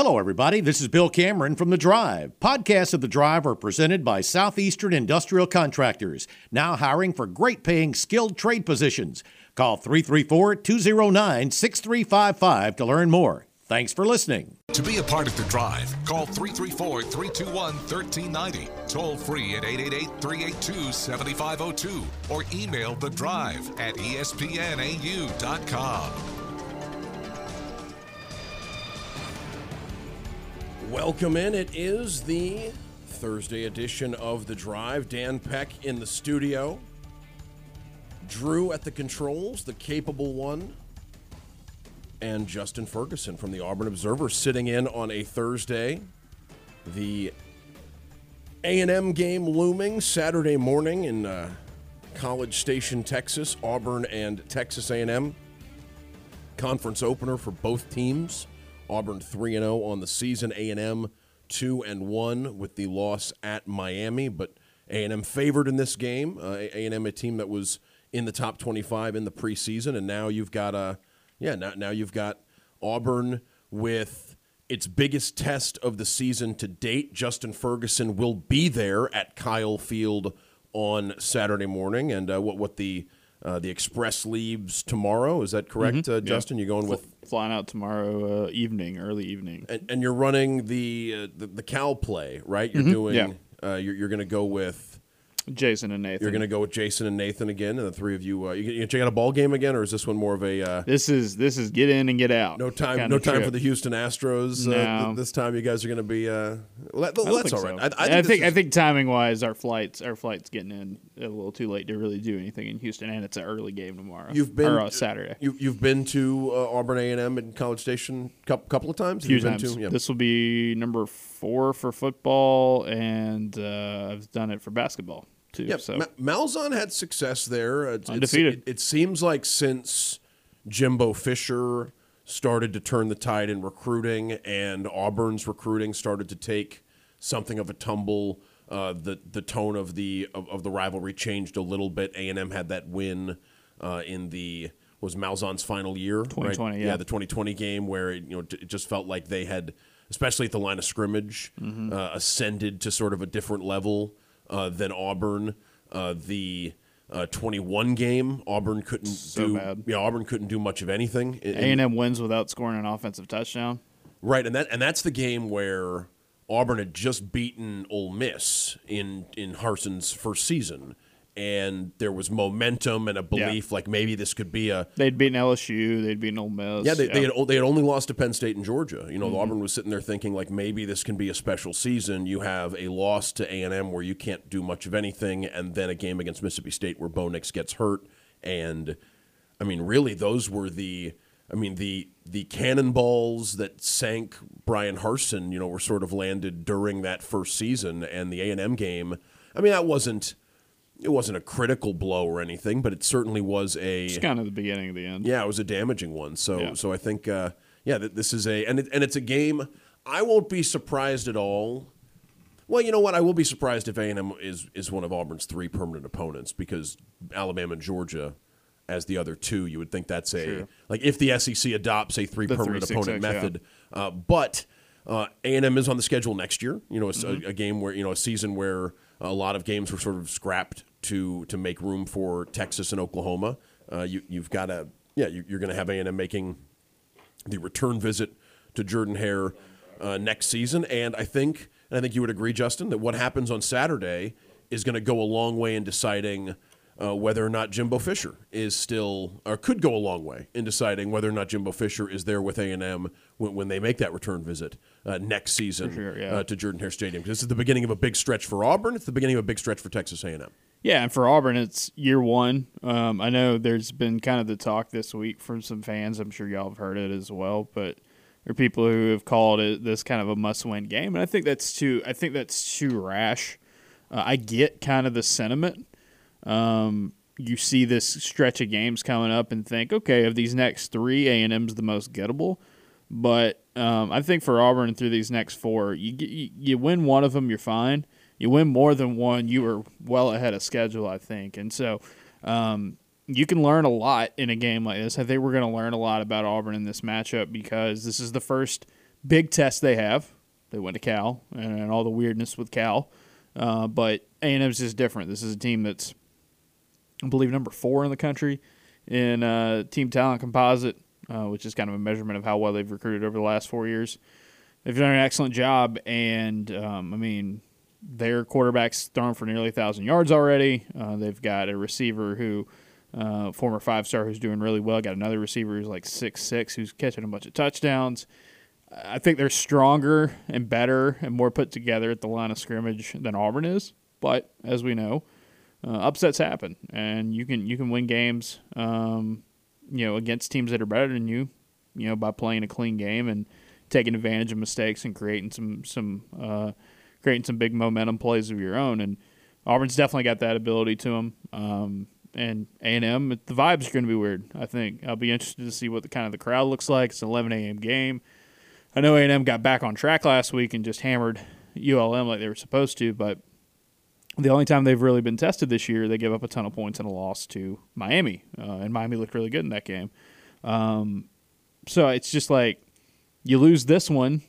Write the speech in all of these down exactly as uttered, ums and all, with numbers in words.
Hello, everybody. This is Bill Cameron from The Drive. Podcasts of The Drive are presented by Southeastern Industrial Contractors, now hiring for great-paying skilled trade positions. Call three three four, two zero nine, six three five five to learn more. Thanks for listening. To be a part of The Drive, call three three four, three two one, one three nine zero, toll free at eight eight eight, three eight two, seven five zero two, or email The Drive at E S P N A U dot com. Welcome in. It is the Thursday edition of The Drive. Dan Peck in the studio. Drew at the controls, the capable one. And Justin Ferguson from the Auburn Observer sitting in on a Thursday. The A and M game looming Saturday morning in uh, College Station, Texas. Auburn and Texas A and M. Conference opener for both teams. Auburn three and oh on the season, A and M two and one with the loss at Miami, but A and M favored in this game. Uh, A and M, a team that was in the top twenty-five in the preseason, and now you've got a yeah, now, now you've got Auburn with its biggest test of the season to date. Justin Ferguson will be there at Kyle Field on Saturday morning, and uh, what what the Uh, the Express leaves tomorrow. Is that correct, mm-hmm. uh, Justin? Yeah. You're going with flying out tomorrow uh, evening, early evening, and, and you're running the, uh, the the Cal play, right? You're mm-hmm. doing. Yeah. Uh, you're you're going to go with Jason and Nathan. You're going to go with Jason and Nathan again, and the three of you. Uh, you, you check out a ball game again, or is this one more of a? Uh, this is this is get in and get out. No time. No time trip. for the Houston Astros. No. Uh, th- this time, you guys are going to be. Uh, let, I that's all right. So. I, I think. I think, is, I think timing wise, our flights our flights getting in a little too late to really do anything in Houston, and it's an early game tomorrow. You've been or, uh, Saturday. You, you've been to uh, Auburn A and M and College Station a couple, couple of times. A few You've times. Been to? Yeah. This will be number four for football, and uh, I've done it for basketball too. Yeah, so. Ma- Malzahn had success there. It's, Undefeated. It's, it, it seems like since Jimbo Fisher started to turn the tide in recruiting and Auburn's recruiting started to take something of a tumble, uh, the the tone of the of, of the rivalry changed a little bit. A and M had that win uh, in the was Malzahn's final year, twenty twenty, right? yeah. yeah, the twenty twenty game where it, you know it just felt like they had, especially at the line of scrimmage, mm-hmm. uh, ascended to sort of a different level. Uh, than Auburn. Uh, the uh, twenty-one game, Auburn couldn't so do. Bad. Yeah, Auburn couldn't do much of anything. A and M wins without scoring an offensive touchdown. Right, and that and that's the game where Auburn had just beaten Ole Miss in in Harson's first season, and there was momentum and a belief yeah. like maybe this could be a. They'd beaten L S U, they'd beaten Ole Miss. Yeah, they, yeah. they had they had only lost to Penn State and Georgia. You know, mm-hmm. Auburn was sitting there thinking like maybe this can be a special season. You have a loss to A and M where you can't do much of anything, and then a game against Mississippi State where Bo Nix gets hurt. And I mean, really, those were the. I mean, the the cannonballs that sank Brian Harsin, you know, were sort of landed during that first season, and the A and M game. I mean, that wasn't. It wasn't a critical blow or anything, but it certainly was a. It's kind of the beginning of the end. Yeah, it was a damaging one. So, yeah. so I think, uh, yeah, th- this is a and it, and it's a game. I won't be surprised at all. Well, you know what? I will be surprised if A and M is is one of Auburn's three permanent opponents because Alabama and Georgia, as the other two, you would think that's a sure. like if the S E C adopts a three the permanent three, opponent six, method, yeah. uh, but uh, A and M is on the schedule next year. You know, it's mm-hmm. a, a game where you know a season where a lot of games were sort of scrapped to to make room for Texas and Oklahoma. Uh, you, you've got to, yeah, you, you're going to have A and M making the return visit to Jordan-Hare uh, next season. And I think, and I think you would agree, Justin, that what happens on Saturday is going to go a long way in deciding uh, whether or not Jimbo Fisher is still, or could go a long way in deciding whether or not Jimbo Fisher is there with A and M when, when they make that return visit uh, next season sure, yeah. uh, to Jordan-Hare Stadium. Because this is the beginning of a big stretch for Auburn. It's the beginning of a big stretch for Texas A and M. Yeah, and for Auburn, it's year one. Um, I know there's been kind of the talk this week from some fans. I'm sure y'all have heard it as well, but there are people who have called it this kind of a must-win game, and I think that's too. I think that's too rash. Uh, I get kind of the sentiment. Um, you see this stretch of games coming up and think, okay, of these next three, A and M's the most gettable. But um, I think for Auburn through these next four, you, you you win one of them, you're fine. You win more than one, you were well ahead of schedule, I think. And so um, you can learn a lot in a game like this. I think we're going to learn a lot about Auburn in this matchup because this is the first big test they have. They went to Cal and, and all the weirdness with Cal. Uh, but A and M's just different. This is a team that's, I believe, number four in the country in uh, team talent composite, uh, which is kind of a measurement of how well they've recruited over the last four years. They've done an excellent job, and, um, I mean, their quarterback's thrown for nearly one thousand yards already. Uh, they've got a receiver who, uh, former five-star who's doing really well. Got another receiver who's like six six who's catching a bunch of touchdowns. I think they're stronger and better and more put together at the line of scrimmage than Auburn is. But as we know, uh, upsets happen, and you can you can win games, um, you know, against teams that are better than you, you know, by playing a clean game and taking advantage of mistakes and creating some some uh, creating some big momentum plays of your own. And Auburn's definitely got that ability to them. Um, and A and M, the vibes are going to be weird. I think I'll be interested to see what the kind of the crowd looks like. It's an eleven a.m. game. I know A and M got back on track last week and just hammered U L M like they were supposed to, but the only time they've really been tested this year, they gave up a ton of points in a loss to Miami, uh, and Miami looked really good in that game. Um, so it's just like you lose this one.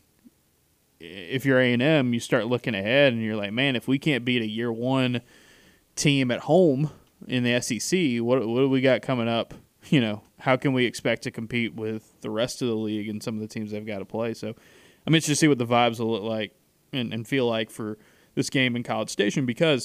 If you're A and M, you start looking ahead, and you're like, man, if we can't beat a year one team at home in the S E C, what what do we got coming up? You know, how can we expect to compete with the rest of the league and some of the teams they've got to play? So I'm interested to see what the vibes will look like and, and feel like for this game in College Station, because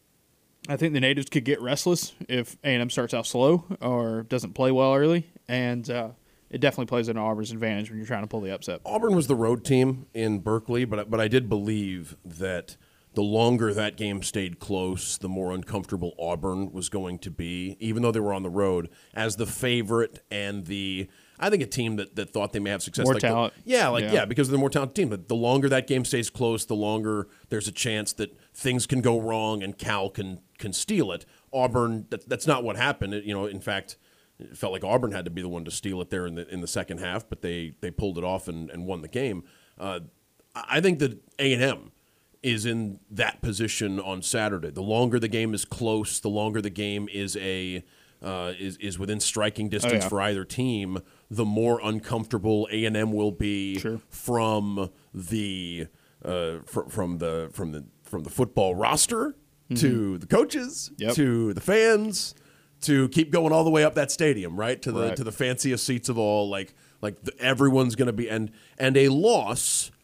I think the natives could get restless if A and M starts out slow or doesn't play well early, and uh, it definitely plays in Auburn's advantage when you're trying to pull the upset. Auburn was the road team in Berkeley, but but I did believe that the longer that game stayed close, the more uncomfortable Auburn was going to be, even though they were on the road, as the favorite and the, I think, a team that, that thought they may have success. More like talent. The, yeah, like yeah. yeah, because they're the more talented team. But the longer that game stays close, the longer there's a chance that things can go wrong and Cal can can steal it. Auburn, that, that's not what happened. It, you know, in fact, it felt like Auburn had to be the one to steal it there in the in the second half, but they they pulled it off and, and won the game. Uh, I think that A and M is in that position on Saturday. The longer the game is close, the longer the game is a uh, is is within striking distance oh, yeah. for either team, the more uncomfortable A and M will be sure. from the uh, fr- from the from the from the football roster mm-hmm. to the coaches yep. to the fans to keep going all the way up that stadium, right to the right. to the fanciest seats of all. Like like the, everyone's going to be and and a loss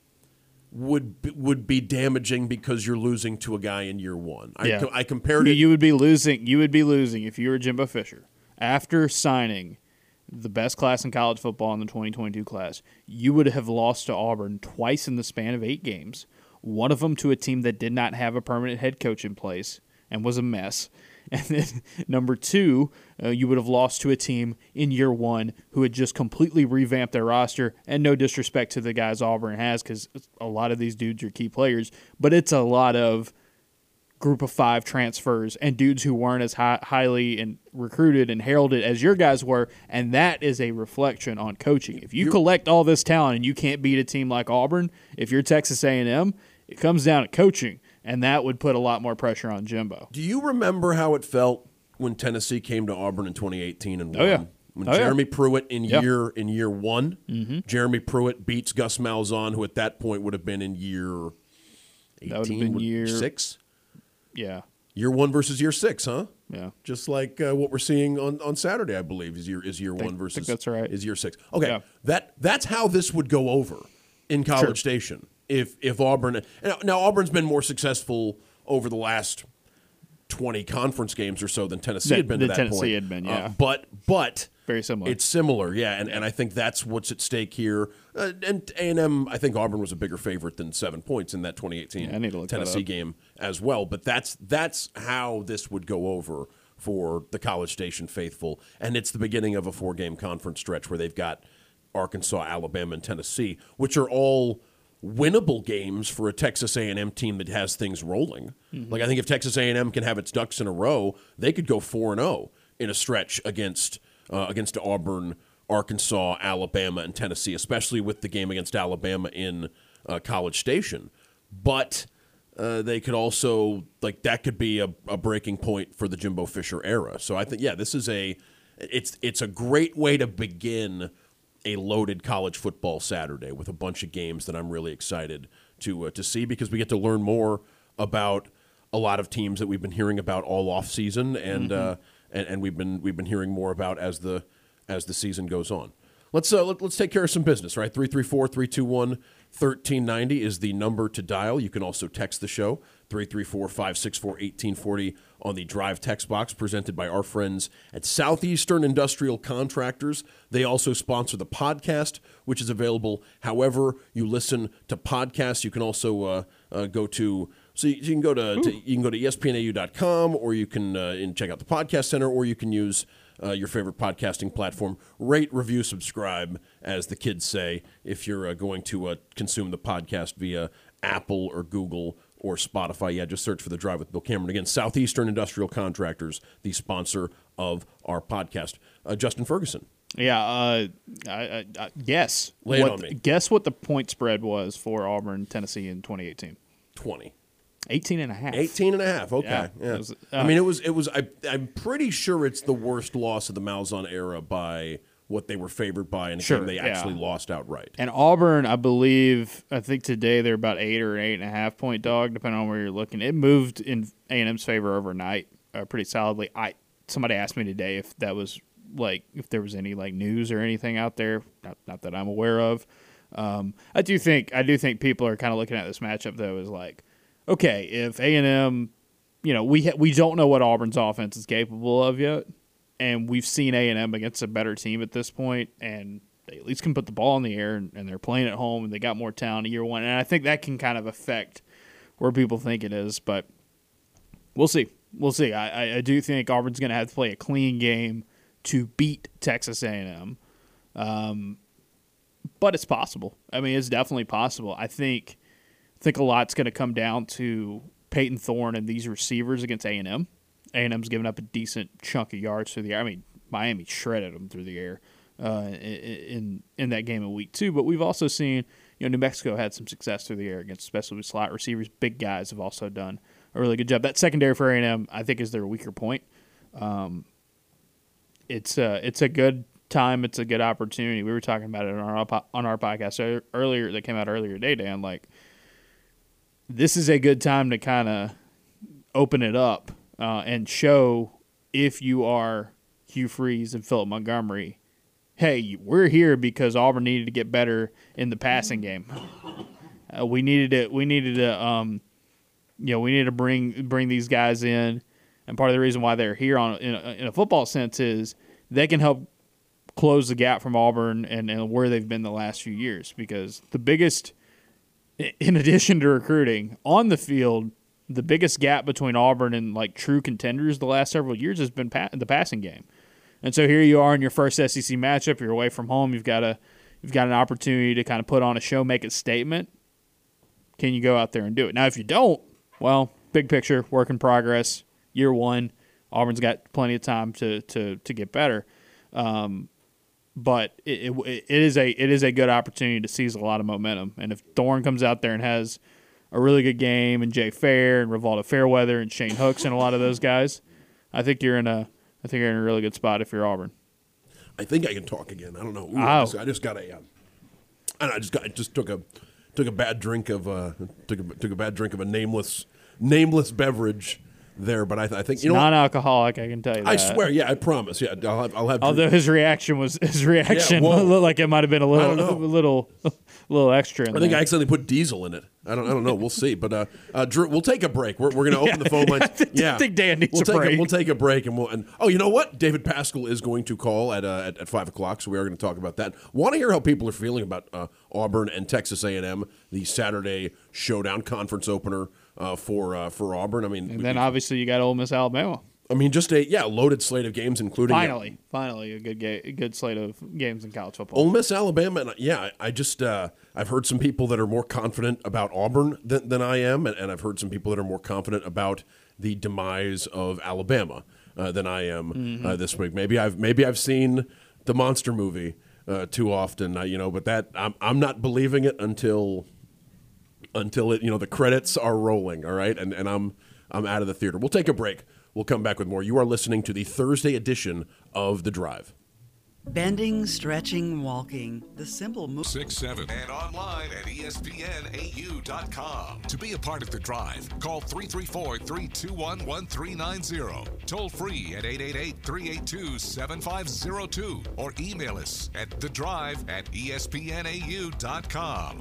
would be, would be damaging because you're losing to a guy in year one. I, yeah. I compared it. You would be losing. You would be losing if you were Jimbo Fisher after signing the best class in college football in the twenty twenty-two class. You would have lost to Auburn twice in the span of eight games. One of them to a team that did not have a permanent head coach in place and was a mess. And then number two, uh, you would have lost to a team in year one who had just completely revamped their roster. And no disrespect to the guys Auburn has, because a lot of these dudes are key players, but it's a lot of group of five transfers and dudes who weren't as high, highly and recruited and heralded as your guys were, and that is a reflection on coaching. If you you're, collect all this talent and you can't beat a team like Auburn, if you're Texas A and M, it comes down to coaching. And that would put a lot more pressure on Jimbo. Do you remember how it felt when Tennessee came to Auburn in twenty eighteen and won? Oh, yeah. When oh, Jeremy yeah. Pruitt in yeah. year in year one, mm-hmm. Jeremy Pruitt beats Gus Malzahn, who at that point would have been in year eighteen, that would have been year six. Yeah, year one versus year six, huh? Yeah, just like uh, what we're seeing on, on Saturday, I believe is year is year think, one versus. think that's right. Is year six? Okay, yeah. that that's how this would go over in College sure. Station if if Auburn now, now Auburn's been more successful over the last twenty conference games or so than Tennessee the, had been the to that Tennessee point. had been, yeah. Uh, but but very similar. It's similar, yeah, and, and I think that's what's at stake here. Uh, and A and M, I think Auburn was a bigger favorite than seven points in that twenty eighteen yeah, I need to look Tennessee that up. game as well. But that's that's how this would go over for the College Station faithful, and it's the beginning of a four-game conference stretch where they've got Arkansas, Alabama, and Tennessee, which are all winnable games for a Texas A and M team that has things rolling. Mm-hmm. Like I think if Texas A and M can have its ducks in a row, they could go four and oh in a stretch against uh, against Auburn, Arkansas, Alabama, and Tennessee, especially with the game against Alabama in uh, College Station. But uh, they could also, like that could be a, a breaking point for the Jimbo Fisher era. So I think, yeah, this is a it's it's a great way to begin a loaded college football Saturday with a bunch of games that I'm really excited to uh, to see because we get to learn more about a lot of teams that we've been hearing about all off season and mm-hmm. uh, and, and we've been we've been hearing more about as the as the season goes on. Let's uh, let, let's take care of some business, right? three three four, three two one, one three nine zero is the number to dial. You can also text the show, three three four, five six four, one eight four zero on the Drive text box presented by our friends at Southeastern Industrial Contractors. They also sponsor the podcast, which is available however you listen to podcasts. You can also uh, uh, go to so you, you can go to, to you can go to E S P N A U dot com or you can uh, and check out the Podcast Center, or you can use Uh, your favorite podcasting platform. Rate, review, subscribe, as the kids say, if you're uh, going to uh, consume the podcast via Apple or Google or Spotify. Yeah, just search for The Drive with Bill Cameron. Again, Southeastern Industrial Contractors, the sponsor of our podcast. Uh, Justin Ferguson. Yeah, uh, I, I, I, guess. Lay it what, on me. Guess what the point spread was for Auburn, Tennessee in twenty eighteen? twenty. eighteen and a half. eighteen and a half. Okay. Yeah. Yeah. It was, uh, I mean, it was, it was, I, I'm pretty sure it's the worst loss of the Malzahn era by what they were favored by and Sure, they yeah. actually lost outright. And Auburn, I believe, I think today they're about eight or eight and a half point dog, depending on where you're looking. It moved in A and M's favor overnight uh, pretty solidly. I Somebody asked me today if that was like, if there was any like news or anything out there, not, not that I'm aware of. Um, I do think, I do think people are kind of looking at this matchup though as like, okay, if A and M, you know, we ha- we don't know what Auburn's offense is capable of yet, and we've seen A and M against a better team at this point, and they at least can put the ball in the air, and, and they're playing at home, and they got more talent in year one, and I think that can kind of affect where people think it is, but we'll see. We'll see. I, I, I do think Auburn's going to have to play a clean game to beat Texas A and M, um, but it's possible. I mean, it's definitely possible. I think... I think a lot's going to come down to Peyton Thorne and these receivers against A and M. A and M's given up a decent chunk of yards through the air. I mean, Miami shredded them through the air uh, in in that game in week two. But we've also seen, you know, New Mexico had some success through the air against, especially with slot receivers. Big guys have also done a really good job. That secondary for A and M, I think, is their weaker point. Um, it's a, it's a good time. It's a good opportunity. We were talking about it on our on our podcast earlier that came out earlier today, Dan. Like, this is a good time to kind of open it up uh, and show if you are Hugh Freeze and Philip Montgomery, hey, we're here because Auburn needed to get better in the passing game. Uh, we needed to, we needed to, um, you know, we needed to bring bring these guys in, and part of the reason why they're here on in a, in a football sense is they can help close the gap from Auburn and, and where they've been the last few years, because the biggest. In addition to recruiting, on the field, the biggest gap between Auburn and like true contenders the last several years has been pa- the passing game. And so here you are in your first S E C matchup. You're away from home. You've got a you've got an opportunity to kind of put on a show, make a statement. Can you go out there and do it? Now, if you don't, well, big picture, work in progress, year one. Auburn's got plenty of time to to to get better. Um, But it, it it is a it is a good opportunity to seize a lot of momentum. And if Thorne comes out there and has a really good game, and Jay Fair and Rivaldo Fairweather and Shane Hooks and a lot of those guys, I think you're in a I think you're in a really good spot if you're Auburn. I think I can talk again. I don't know. Ooh, oh. I, just, I just got a. Uh, I, don't know, I just got. I just took a took a bad drink of uh took a, took a bad drink of a nameless nameless beverage. There, but I, th- I think you it's know non-alcoholic. I can tell you that. I swear, yeah, I promise. Yeah, I'll have. I'll have Although his reaction was his reaction Yeah, looked like it might have been a little, I don't know. a little, a little extra. In I think there. I accidentally put diesel in it. I don't. I don't know. We'll see. But uh, uh, Drew, we'll take a break. We're, we're going to open Yeah, the phone lines. I think- yeah, I think Dan needs we'll a take break. we'll take a break, and we'll. And oh, you know what? David Pascal is going to call at uh, at, at five o'clock, so we are going to talk about that. Want to hear how people are feeling about uh, Auburn and Texas A and M, the Saturday showdown conference opener uh, for uh, for Auburn. I mean, And then obviously you got Ole Miss, Alabama. I mean, just a yeah loaded slate of games, including Finally, finally a good ga- a good slate of games in college football. Ole Miss, Alabama, and yeah, I, I just uh, I've heard some people that are more confident about Auburn than, than I am, and, and I've heard some people that are more confident about the demise of Alabama uh, than I am Mm-hmm. uh, this week. Maybe I've maybe I've seen the monster movie uh, too often, uh, you know, but that I'm I'm not believing it until until it you know the credits are rolling. All right, and and I'm I'm out of the theater. We'll take a break. We'll come back with more. You are listening to the Thursday edition of The Drive. Bending, stretching, walking. The simple move. six seven and online at E S P N A U dot com. To be a part of The Drive, call three three four, three two one, one three nine zero. Toll free at eight eight eight, three eight two, seven five zero two or email us at The Drive at E S P N A U dot com.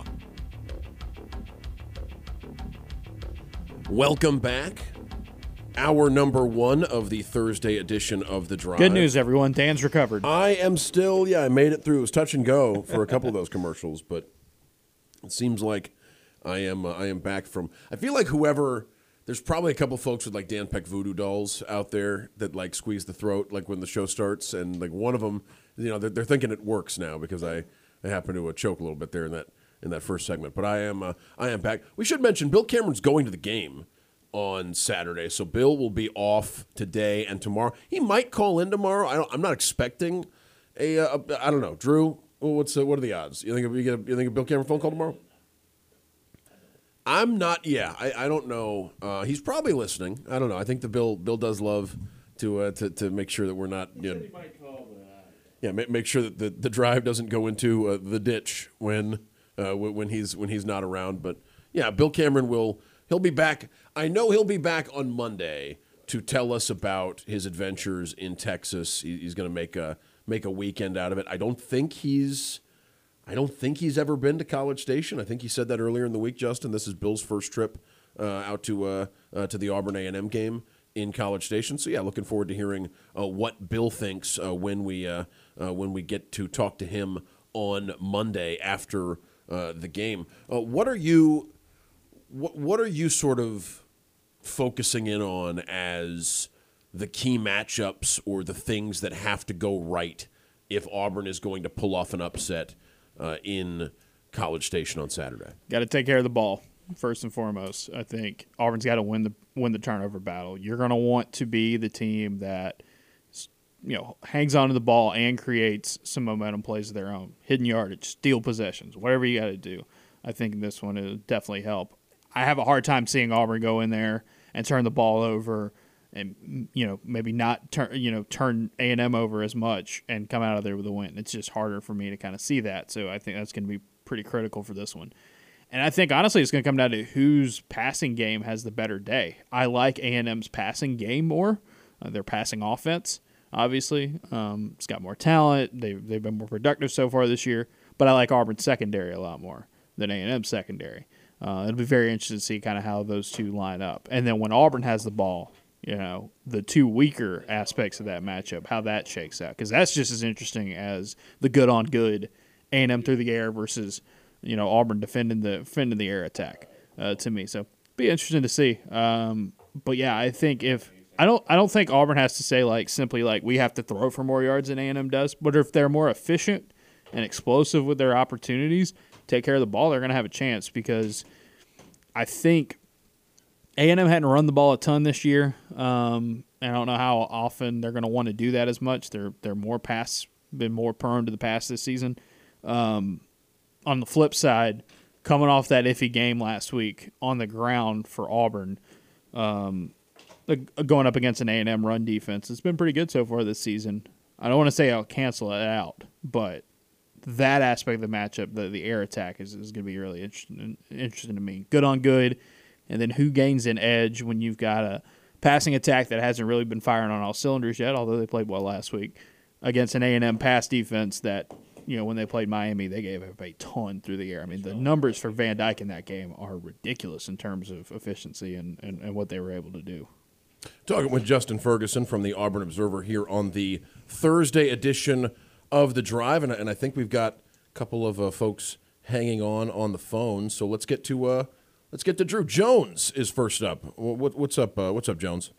Welcome back. Hour number one of the Thursday edition of The Drive. Good news, everyone. Dan's recovered. I am still, yeah, I made it through. It was touch and go for a couple of those commercials, but it seems like I am uh, I am back from, I feel like whoever, there's probably a couple folks with like Dan Peck voodoo dolls out there that like squeeze the throat like when the show starts, and like one of them, you know, they're, they're thinking it works now because I, I happen to uh, choke a little bit there in that in that first segment. But I am uh, I am back. We should mention Bill Cameron's going to the game on Saturday, so Bill will be off today and tomorrow. He might call in tomorrow. I don't, I'm not expecting a, a. I don't know, Drew. What's uh, what are the odds? You think you get a, you think a Bill Cameron phone call tomorrow? I'm not. Yeah, I, I don't know. Uh, he's probably listening. I don't know. I think the Bill Bill does love to uh, to to make sure that we're not. You know, he might call that. Yeah, make, make sure that the, the drive doesn't go into uh, the ditch when uh, when he's when he's not around. But yeah, Bill Cameron will. He'll be back. I know he'll be back on Monday to tell us about his adventures in Texas. He, he's going to make a make a weekend out of it. I don't think he's I don't think he's ever been to College Station. I think he said that earlier in the week, Justin. This is Bill's first trip uh, out to uh, uh, to the Auburn A and M game in College Station. So yeah, looking forward to hearing uh, what Bill thinks uh, when we uh, uh, when we get to talk to him on Monday after uh, the game. Uh, what are you What what are you sort of focusing in on as the key matchups or the things that have to go right if Auburn is going to pull off an upset uh, in College Station on Saturday? Got to take care of the ball first and foremost. I think Auburn's got to win the win the turnover battle. You're going to want to be the team that you know hangs onto the ball and creates some momentum plays of their own, hidden yardage, steal possessions, whatever you got to do. I think this one will definitely help. I have a hard time seeing Auburn go in there and turn the ball over and, you know, maybe not turn, you know, turn A and M over as much and come out of there with a win. It's just harder for me to kind of see that. So I think that's going to be pretty critical for this one. And I think, honestly, it's going to come down to whose passing game has the better day. I like A and M's passing game more, uh, their passing offense, obviously. Um, it's got more talent. They've, they've been more productive so far this year. But I like Auburn's secondary a lot more than A and M's secondary. Uh, it'll be very interesting to see kind of how those two line up. And then when Auburn has the ball, you know, the two weaker aspects of that matchup, how that shakes out. Because that's just as interesting as the good-on-good A and M through the air versus, you know, Auburn defending the defending the air attack uh, to me. So be interesting to see. Um, but, yeah, I think if – I don't I don't think Auburn has to say, like, simply, like, we have to throw for more yards than A and M does. But if they're more efficient and explosive with their opportunities – take care of the ball, they're going to have a chance because I think A and M hadn't run the ball a ton this year. Um, and I don't know how often they're going to want to do that as much. They're they're more pass, been more prone to the pass this season. Um, on the flip side, coming off that iffy game last week on the ground for Auburn, um, going up against an A and M run defense, it's been pretty good so far this season. I don't want to say I'll cancel it out, but that aspect of the matchup, the, the air attack, is, is going to be really interesting, interesting to me. Good on good, and then who gains an edge when you've got a passing attack that hasn't really been firing on all cylinders yet, although they played well last week, against an A and M pass defense that, you know, when they played Miami, they gave up a ton through the air. I mean, the numbers for Van Dyke in that game are ridiculous in terms of efficiency and, and, and what they were able to do. Talking with Justin Ferguson from the Auburn Observer here on the Thursday edition of The Drive, and, and I think we've got a couple of uh, folks hanging on on the phone. So let's get to uh, let's get to Drew. Jones is first up. What, what's up? Uh, what's up, Jones?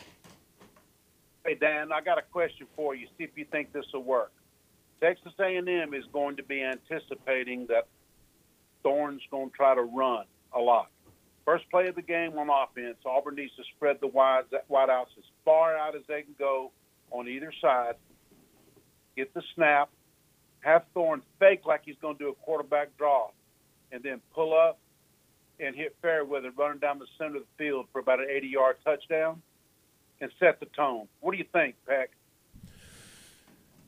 Hey Dan, I got a question for you. See if you think this will work. Texas A and M is going to be anticipating that Thorne's going to try to run a lot. First play of the game on offense, Auburn needs to spread the wide wideouts as far out as they can go on either side. Get the snap. Have Thorne fake like he's going to do a quarterback draw, and then pull up and hit Fairweather running down the center of the field for about an eighty-yard touchdown and set the tone. What do you think, Peck?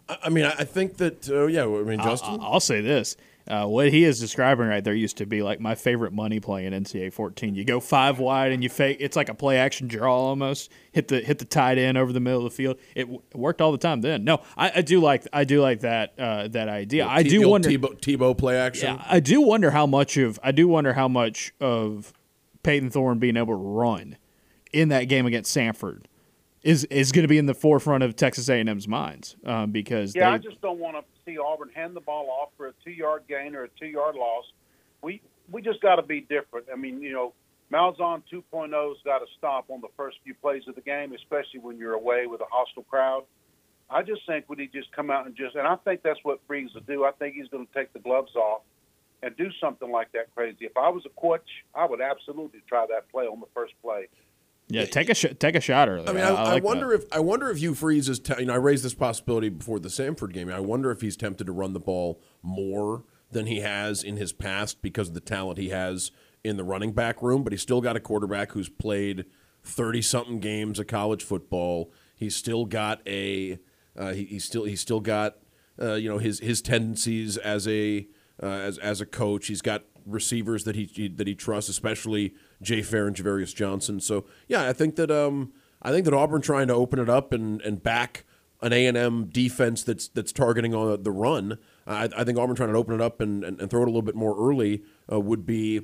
I mean, I think that, uh, yeah, I mean, Justin? I'll, I'll say this. Uh, what he is describing right there used to be like my favorite money play in N C double A fourteen. You go five wide and you fake. It's like a play action draw almost. Hit the hit the tight end over the middle of the field. It, w- it worked all the time then. No, I, I do like I do like that uh, that idea. Yeah, I T- do wonder Tebow, Tebow play action. Yeah, I do wonder how much of I do wonder how much of Peyton Thorne being able to run in that game against Samford is is going to be in the forefront of Texas A and M's minds um, because yeah, they, I just don't want to see Auburn hand the ball off for a two-yard gain or a two-yard loss. We we just got to be different. I mean, you know, Malzahn two point oh's got to stop on the first few plays of the game, especially when you're away with a hostile crowd. I just think we need to just come out and just – and I think that's what Freeze will do. I think he's going to take the gloves off and do something like that crazy. If I was a coach, I would absolutely try that play on the first play. Yeah, take a sh- take a shot early. I mean, I, I, I, I like wonder that. if I wonder if Hugh Freeze is. Te- you know, I raised this possibility before the Samford game. I wonder if he's tempted to run the ball more than he has in his past because of the talent he has in the running back room. But he's still got a quarterback who's played thirty something games of college football. He's still got a. Uh, he, he's still he's still got uh, you know his his tendencies as a uh, as as a coach. He's got receivers that he, he that he trusts, especially Jay Fair and Javarius Johnson. So yeah, I think that um I think that Auburn trying to open it up and, and back an A and M defense that's that's targeting on the run. I, I think Auburn trying to open it up and, and, and throw it a little bit more early uh, would be.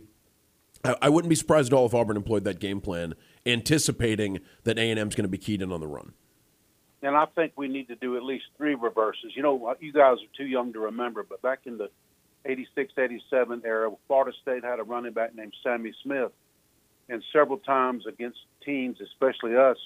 I, I wouldn't be surprised at all if Auburn employed that game plan, anticipating that A and M's going to be keyed in on the run. And I think we need to do at least three reverses. You know, you guys are too young to remember, but back in the eighty-six eighty-seven era, Florida State had a running back named Sammy Smith. And several times against teams, especially us,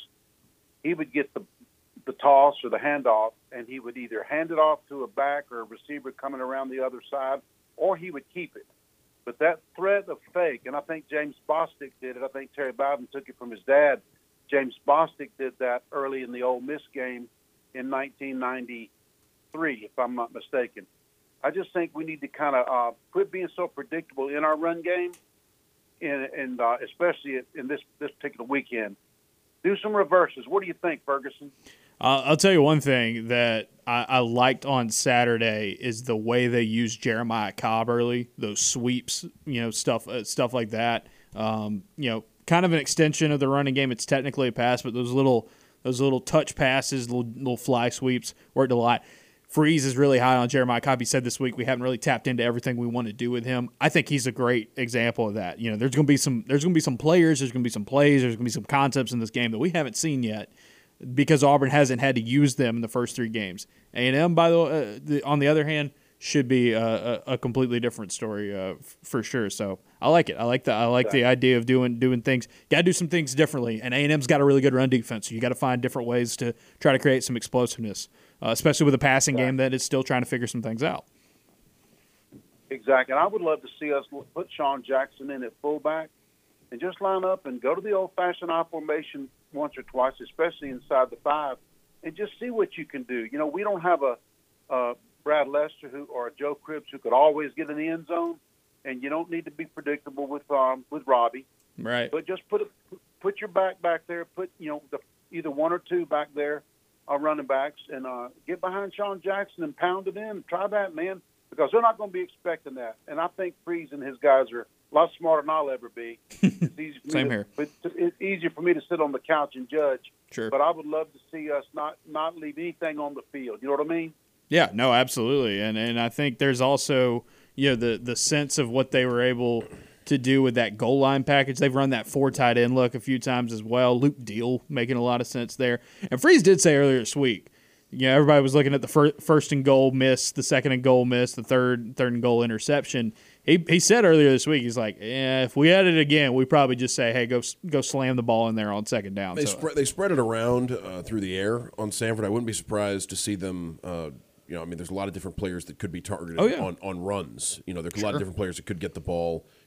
he would get the the toss or the handoff, and he would either hand it off to a back or a receiver coming around the other side, or he would keep it. But that threat of fake, and I think James Bostic did it. I think Terry Bowden took it from his dad. James Bostic did that early in the Ole Miss game in nineteen ninety-three, if I'm not mistaken. I just think we need to kind of uh, quit being so predictable in our run game, and, and uh, especially in this, this particular weekend. Do some reverses. What do you think, Ferguson? Uh, I'll tell you one thing that I, I liked on Saturday is the way they used Jeremiah Cobb early, those sweeps, you know, stuff uh, stuff like that. Um, you know, kind of an extension of the running game. It's technically a pass, but those little those little touch passes, little, little fly sweeps worked a lot. Freeze is really high on Jeremiah Cobb. He said this week we haven't really tapped into everything we want to do with him. I think he's a great example of that. You know, there's going to be some there's going to be some players, there's going to be some plays, there's going to be some concepts in this game that we haven't seen yet because Auburn hasn't had to use them in the first three games. A and M, by the, uh, the on the other hand, should be a, a, a completely different story uh, f- for sure. So I like it. I like the I like the idea of doing doing things. Got to do some things differently. And A and M's got a really good run defense, so you got to find different ways to try to create some explosiveness, uh, especially with a passing Right. game that is still trying to figure some things out. Exactly. And I would love to see us put Sean Jackson in at fullback and just line up and go to the old-fashioned I formation once or twice, especially inside the five, and just see what you can do. You know, we don't have a, a Brad Lester who or a Joe Cribbs who could always get in the end zone, and you don't need to be predictable with um, with Robbie. Right. But just put it, put your back back there. Put you know the, either one or two back there, uh, running backs, and uh, get behind Sean Jackson and pound it in. Try that, man, because they're not going to be expecting that. And I think Freeze and his guys are a lot smarter than I'll ever be. It's easy for Same me to, here. But it's easier for me to sit on the couch and judge. Sure. But I would love to see us not not leave anything on the field. You know what I mean? Yeah, no, absolutely. And and I think there's also, you know, the the sense of what they were able to do with that goal line package. They've run that four tight end look a few times as well. Luke Deal making a lot of sense there. And Freeze did say earlier this week, you know, everybody was looking at the fir- first and goal miss, the second and goal miss, the third third and goal interception. He he said earlier this week, he's like, yeah, if we had it again, we probably just say, hey, go go slam the ball in there on second down. They So, spread they spread it around uh, through the air on Samford. I wouldn't be surprised to see them. Uh, you know, I mean, there's a lot of different players that could be targeted Oh, yeah. on, on runs. You know, there's a lot of different players that could get the ball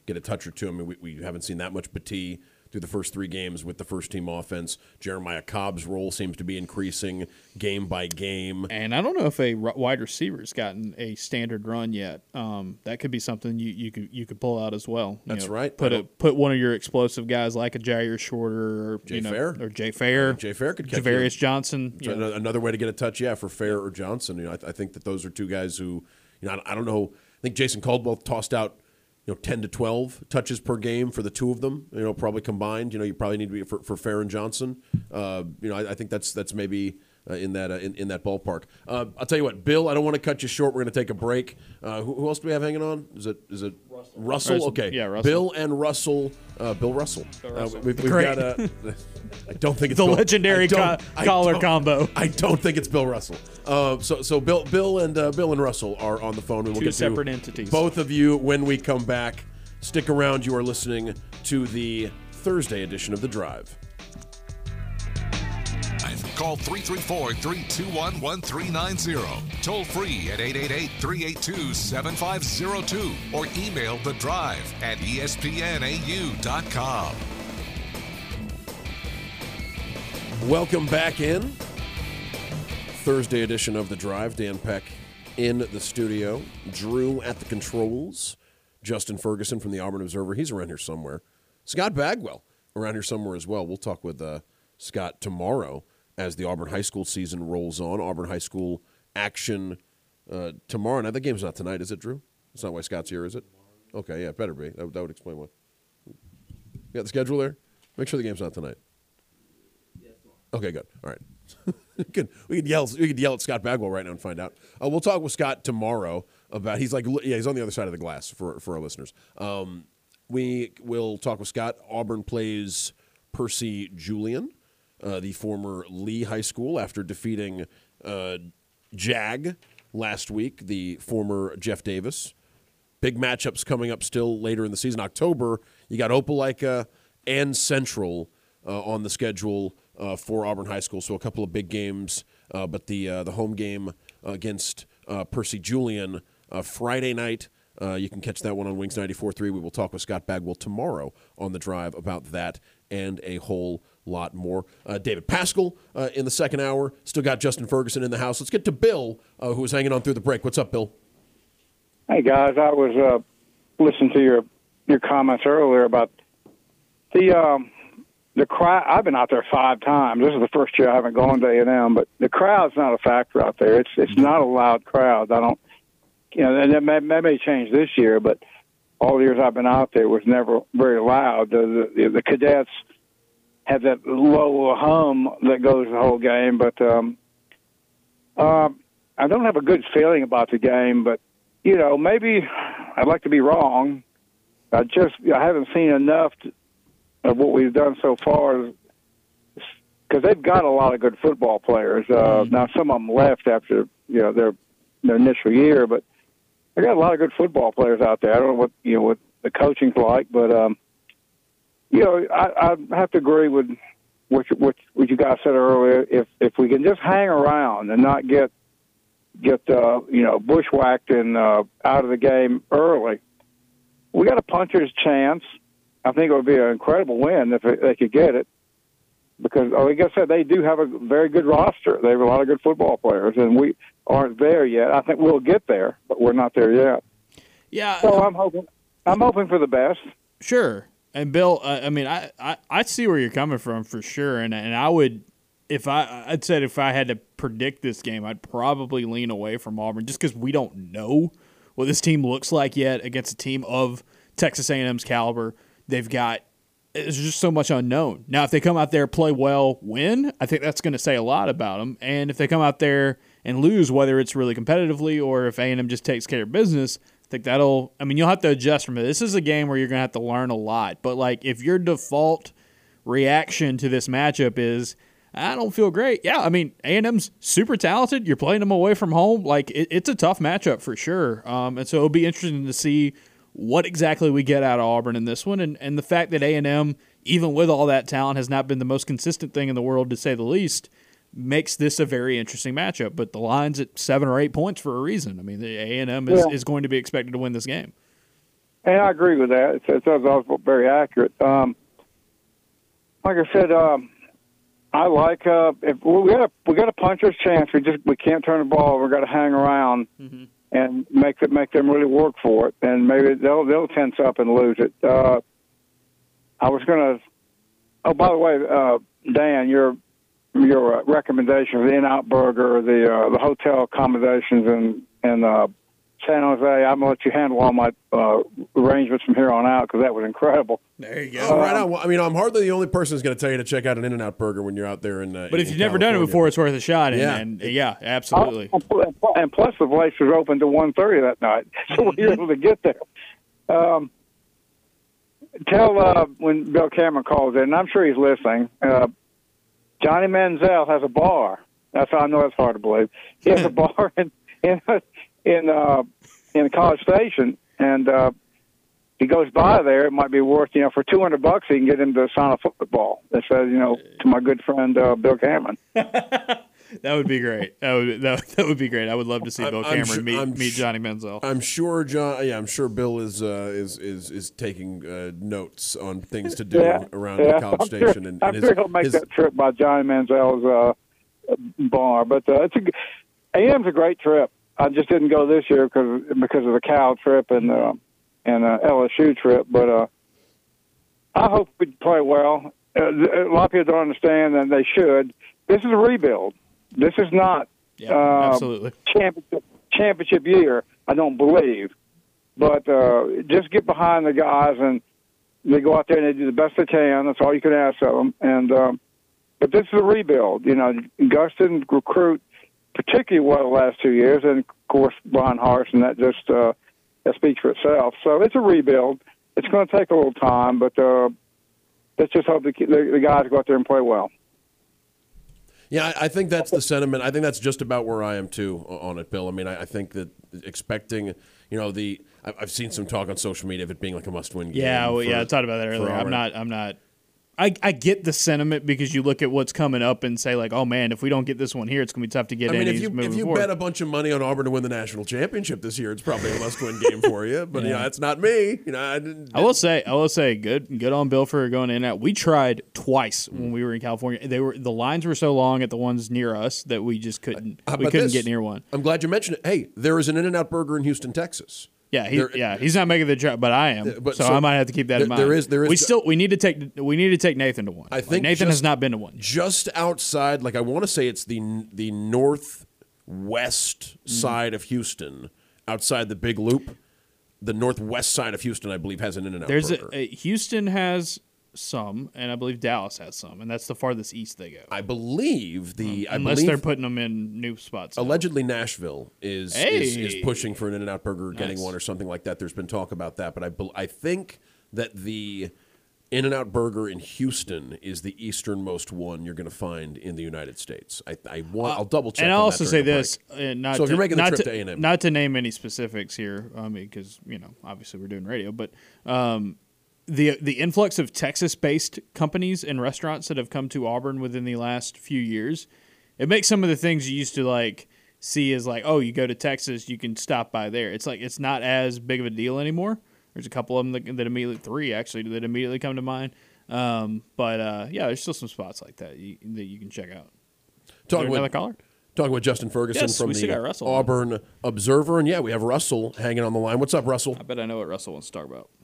get a touch or two. I mean, we, we haven't seen that much Petit through the first three games with the first-team offense. Jeremiah Cobb's role seems to be increasing game by game. And I don't know if a wide receiver's gotten a standard run yet. Um, that could be something you, you could you could pull out as well. You That's know, right. Put a, put one of your explosive guys like a Jair Shorter or Jay you know, Fair. or Jay Fair. Jay Fair could catch Javarius you. Johnson. So know. another way to get a touch, yeah, for Fair or Johnson. You know, I, th- I think that those are two guys who, you know, I, I don't know. I think Jason Caldwell tossed out, you know, ten to twelve touches per game for the two of them, you know, probably combined. You know, you probably need to be for, for Fair and Johnson. Uh, you know, I, I think that's that's maybe uh, in that uh, in, in that ballpark. Uh, I'll tell you what, Bill, I don't want to cut you short. We're going to take a break. Uh, who, who else do we have hanging on? Is it is it Russell? Russell? Russell. Okay, Yeah, Russell. Bill and Russell. Uh, Bill Russell. Bill Russell. Uh, we've, we've Great. got a. I don't think it's The Bill, legendary I don't- co- I collar don't- combo. I don't think it's Bill Russell. Uh, so so Bill Bill and uh, Bill and Russell are on the phone. And we'll Two get to separate entities. Both of you when we come back. Stick around. You are listening to the Thursday edition of The Drive. Call three three four, three two one, one three nine zero. Toll free at eight eight eight, three eight two, seven five zero two. Or email The Drive at E S P N A U dot com. Welcome back in. Thursday edition of The Drive. Dan Peck in the studio. Drew at the controls. Justin Ferguson from the Auburn Observer. He's around here somewhere. Scott Bagwell around here somewhere as well. We'll talk with uh, Scott tomorrow as the Auburn High School season rolls on. Auburn High School action uh, tomorrow. Now, the game's not tonight, is it, Drew? That's not why Scott's here, is it? Okay, yeah, it better be. That, that would explain why. You got the schedule there? Make sure the game's not tonight. Okay, good. All right. Good. We could yell. We could yell at Scott Bagwell right now and find out. Uh, we'll talk with Scott tomorrow about. He's like, yeah, he's on the other side of the glass for for our listeners. Um, we will talk with Scott. Auburn plays Percy Julian, uh, the former Lee High School, after defeating uh, Jag last week. The former Jeff Davis. Big matchups coming up still later in the season. October, you got Opelika and Central uh, on the schedule. Uh, for Auburn High School, so a couple of big games, uh, but the uh, the home game against uh, Percy Julian uh, Friday night. Uh, you can catch that one on Wings ninety-four point three. We will talk with Scott Bagwell tomorrow on The Drive about that and a whole lot more. Uh, David Pascal uh, in the second hour. Still got Justin Ferguson in the house. Let's get to Bill, uh, who was hanging on through the break. What's up, Bill? Hey, guys. I was uh, listening to your your comments earlier about the um, – The crowd. I've been out there five times. This is the first year I haven't gone to A and M, but the crowd's not a factor out there. It's it's not a loud crowd. I don't, you know, and that may, that may change this year, but all the years I've been out there it was never very loud. The, the, the cadets have that low hum that goes the whole game, but um, um, I don't have a good feeling about the game. But you know, maybe I'd like to be wrong. I just I haven't seen enough to, of what we've done so far, because they've got a lot of good football players. Uh, now, some of them left after you know their their initial year, but they got a lot of good football players out there. I don't know what you know what the coaching's like, but um, you know I, I have to agree with what you, what what you guys said earlier. If if we can just hang around and not get get uh, you know bushwhacked and uh, out of the game early, we got a puncher's chance. I think it would be an incredible win if they could get it, because, like I said, they do have a very good roster. They have a lot of good football players, and we aren't there yet. I think we'll get there, but we're not there yet. Yeah. So I'm hoping, I'm hoping for the best. Sure. And Bill, uh, I mean, I, I, I see where you're coming from for sure, and and I would, if I, I'd said if I had to predict this game, I'd probably lean away from Auburn just because we don't know what this team looks like yet against a team of Texas A and M's caliber. They've got there's just so much unknown. Now, if they come out there, play well, win, I think that's going to say a lot about them. And if they come out there and lose, whether it's really competitively or if A and M just takes care of business, I think that'll – I mean, you'll have to adjust from it. This is a game where you're going to have to learn a lot. But, like, if your default reaction to this matchup is, I don't feel great, yeah, I mean, A and M's super talented. You're playing them away from home. Like, it, it's a tough matchup for sure. Um, and so it'll be interesting to see – what exactly we get out of Auburn in this one, and, and the fact that A and M, even with all that talent, has not been the most consistent thing in the world, to say the least, makes this a very interesting matchup. But the line's at seven or eight points for a reason. I mean, the A and M is, yeah. is going to be expected to win this game. And I agree with that. It's, it's also very accurate. Um, like I said, um, I like uh, if we got a we got a puncher's chance. We just we can't turn the ball. We got to hang around mm-hmm. and make it make them really work for it, and maybe they'll they'll tense up and lose it. Uh, I was gonna. Oh, by the way, uh, Dan, your your uh, recommendation for the In-Out Burger, the uh, the hotel accommodations, and and uh, San Jose. I'm gonna let you handle all my uh, arrangements from here on out because that was incredible. There you go. Oh, right on. I mean, I'm hardly the only person who's going to tell you to check out an In-N-Out Burger when you're out there in. Uh, but in, if you've in never California. done it before, it's worth a shot. And, yeah, and, yeah, absolutely. Oh, and plus, the place was open to one thirty that night, so we were able to get there. Um, tell uh, when Bill Cameron calls in, and I'm sure he's listening. Uh, Johnny Manziel has a bar. That's how I know it's hard to believe. He has a bar in in in uh, in College Station, and uh, he goes by there. It might be worth, you know, for two hundred bucks, he can get him to sign a football. That says, you know, to my good friend uh, Bill Cameron. That would be great. That would that, that would be great. I would love to see I'm, Bill I'm Cameron sure, meet I'm meet sh- Johnny Manziel. I'm sure John. Yeah, I'm sure Bill is uh, is is is taking uh, notes on things to do yeah, around yeah. the College I'm Station. Sure, and, I'm and sure his, he'll make his, that trip by Johnny Manziel's uh, bar. But uh, it's a A M's a great trip. I just didn't go this year because because of the Cal trip and uh, and uh, L S U trip. But uh, I hope we play well. Uh, a lot of people don't understand, and they should. This is a rebuild. This is not yeah, uh, absolutely championship, championship year, I don't believe. But uh, just get behind the guys, and they go out there and they do the best they can. That's all you can ask of them. And um, but this is a rebuild. You know, Gus didn't recruit particularly well the last two years, and of course Brian Harsin. That just uh, that speaks for itself. So it's a rebuild. It's going to take a little time, but uh, let's just hope the, the, the guys go out there and play well. Yeah, I think that's the sentiment. I think that's just about where I am too on it, Bill. I mean, I, I think that expecting, you know, the I've seen some talk on social media of it being like a must-win game. Yeah, well, for, yeah, I talked about that earlier. I'm not, I'm not. I, I get the sentiment because you look at what's coming up and say like, oh man, if we don't get this one here, it's gonna be tough to get. I mean, any if you if you forward. bet a bunch of money on Auburn to win the national championship this year, it's probably a must-win game for you. But yeah, you know, that's not me. You know, I, didn't, I will say, I will say, good, good on Bill for going in and out. We tried twice mm. when we were in California. They were the lines were so long at the ones near us that we just couldn't. Uh, we couldn't this? get near one. I'm glad you mentioned it. Hey, there is an In-N-Out Burger in Houston, Texas. Yeah, he, yeah, he's not making the trip, but I am. But so, so I might have to keep that there, in mind. There is, there is. We still we need to take we need to take Nathan to one. I think like Nathan just, has not been to one. Just outside, like I want to say, it's the the northwest mm. side of Houston, outside the Big Loop. The northwest side of Houston, I believe, has an In-N-Out There's Burger. A, a, Houston has some, and I believe Dallas has some, and that's the farthest east they go. I believe the um, I unless believe they're putting them in new spots. Now. Allegedly, Nashville is, hey. is is pushing for an In-N-Out Burger, nice. getting one or something like that. There's been talk about that, but I I think that the In-N-Out Burger in Houston is the easternmost one you're going to find in the United States. I, I want I'll double check. And I'll on also that say during the this: uh, not so to, if you're making the not trip to, to A and M, not to name any specifics here, I mean, because you know, obviously we're doing radio, but. Um, The the influx of Texas-based companies and restaurants that have come to Auburn within the last few years, it makes some of the things you used to like see as like, oh, you go to Texas, you can stop by there. It's like it's not as big of a deal anymore. There's a couple of them that, that immediately, three actually, that immediately come to mind. Um, but uh, yeah, there's still some spots like that you, that you can check out. talking with another caller. Talking with Justin Ferguson Yes, from we still got the Russell. Auburn Observer, and yeah, we have Russell hanging on the line. What's up, Russell? I bet I know what Russell wants to talk about.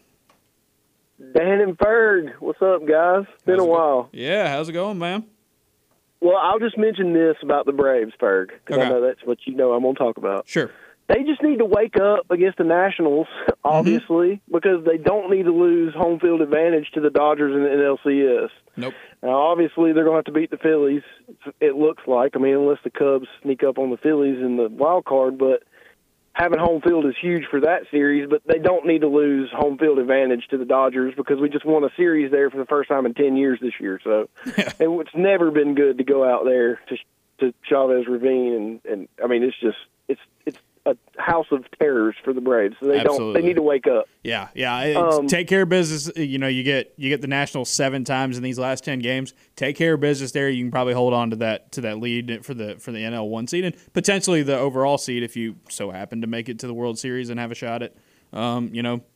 Dan and Ferg, what's up, guys? Been how's a while. Go- yeah, how's it going, man? Well, I'll just mention this about the Braves, Ferg, because okay. I know that's what you know I'm going to talk about. Sure. They just need to wake up against the Nationals, obviously, mm-hmm. because they don't need to lose home field advantage to the Dodgers and the N L C S. Nope. Now, obviously, they're going to have to beat the Phillies, it looks like. I mean, unless the Cubs sneak up on the Phillies in the wild card, but having home field is huge for that series, but they don't need to lose home field advantage to the Dodgers because we just won a series there for the first time in ten years this year. So and it's never been good to go out there to to Chavez Ravine, and, and I mean, it's just it's it's a house of terrors for the Braves. So they Absolutely. don't they need to wake up. Yeah, yeah. Um, take care of business. You know, you get you get the Nationals seven times in these last ten games. Take care of business there. You can probably hold on to that to that lead for the for the N L one seed and potentially the overall seed if you so happen to make it to the World Series and have a shot at, um, you know,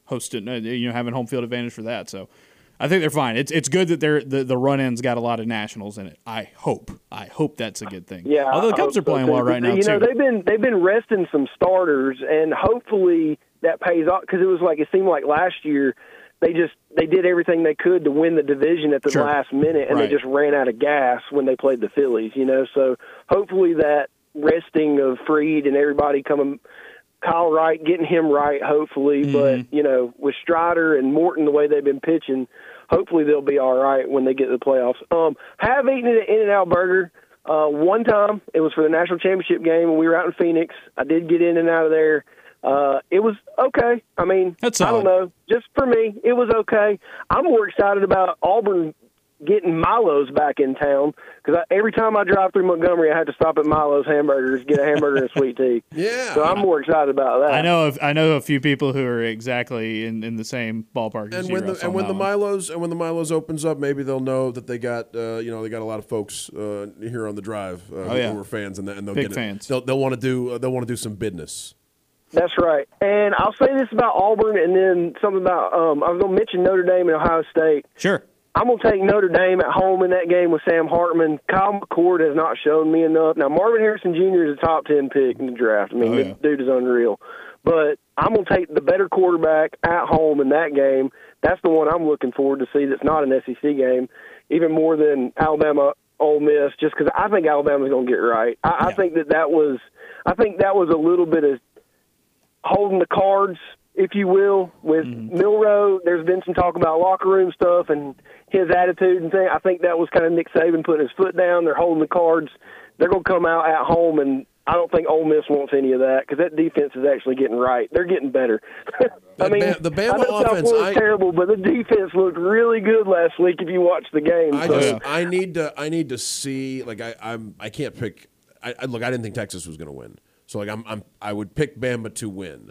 hosting, uh, you know, having home field advantage for that. So I think they're fine. It's it's good that they're the, the run-in's got a lot of nationals in it. I hope. I hope that's a good thing. Yeah, although the Cubs are playing so well right now you too. know, they've been they've been resting some starters, and hopefully that pays off, because it was like it seemed like last year they just they did everything they could to win the division at the Sure. last minute, and Right. they just ran out of gas when they played the Phillies. You know, so hopefully that resting of Fried and everybody coming. Kyle Wright, getting him right, hopefully. Mm-hmm. But, you know, with Strider and Morton, the way they've been pitching, hopefully they'll be all right when they get to the playoffs. Um, have eaten an In-N-Out burger uh, one time. It was for the national championship game when we were out in Phoenix. I did get in and out of there. Uh, it was okay. I mean, That's I don't solid. know. Just for me, it was okay. I'm more excited about Auburn getting Milo's back in town, because every time I drive through Montgomery, I have to stop at Milo's Hamburgers, get a hamburger and a sweet tea. Yeah. So I'm more excited about that. I know of, I know a few people who are exactly in, in the same ballpark as And you, when the Russ, and on when that the one. Milos and when the Milos opens up, maybe they'll know that they got uh, you know they got a lot of folks uh, here on the drive uh, Oh, who, yeah. who are fans, and, and they'll Big get fans. It. They'll they'll want to do uh, they'll want to do some business. That's right. And I'll say this about Auburn, and then something about um, I was going to mention Notre Dame and Ohio State. Sure. I'm going to take Notre Dame at home in that game with Sam Hartman. Kyle McCord has not shown me enough. Now, Marvin Harrison Junior is a top ten pick in the draft. I mean, Oh, this yeah. dude is unreal. But I'm going to take the better quarterback at home in that game. That's the one I'm looking forward to see that's not an S E C game, even more than Alabama Ole Miss, just because I think Alabama's going to get right. I, I Yeah. think that that was I think that was a little bit of holding the cards, if you will, with Mm-hmm. Milroe. There's been some talk about locker room stuff and his attitude and thing. I think that was kind of Nick Saban putting his foot down. They're holding the cards. They're going to come out at home, and I don't think Ole Miss wants any of that, because that defense is actually getting right. They're getting better. I That mean, Ba- the Bama I know South offense, Florida's I- terrible, but the defense looked really good last week if you watched the game. I So- just I need to I need to see like I I'm I can't pick. I, I look. I didn't think Texas was going to win, so like I'm I'm I would pick Bama to win.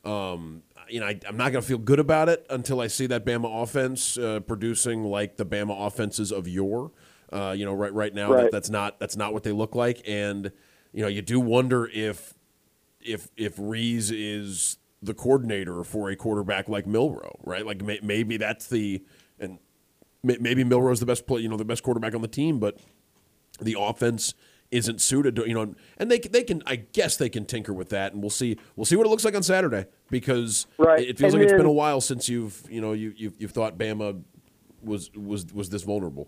Um, you know, I, I'm not going to feel good about it until I see that Bama offense uh, producing like the Bama offenses of yore. Uh, you know, right right now Right. That, that's not that's not what they look like, and you know, you do wonder if if if Rees is the coordinator for a quarterback like Milroe, right? Like may, maybe that's the and may, maybe Milroe's the best play, you know, the best quarterback on the team, but the offense isn't suited to, you know, and they they can I guess they can tinker with that, and we'll see we'll see what it looks like on Saturday, because Right. it, it feels And like it's then- been a while since you've you know you you've, you've thought Bama was was was this vulnerable.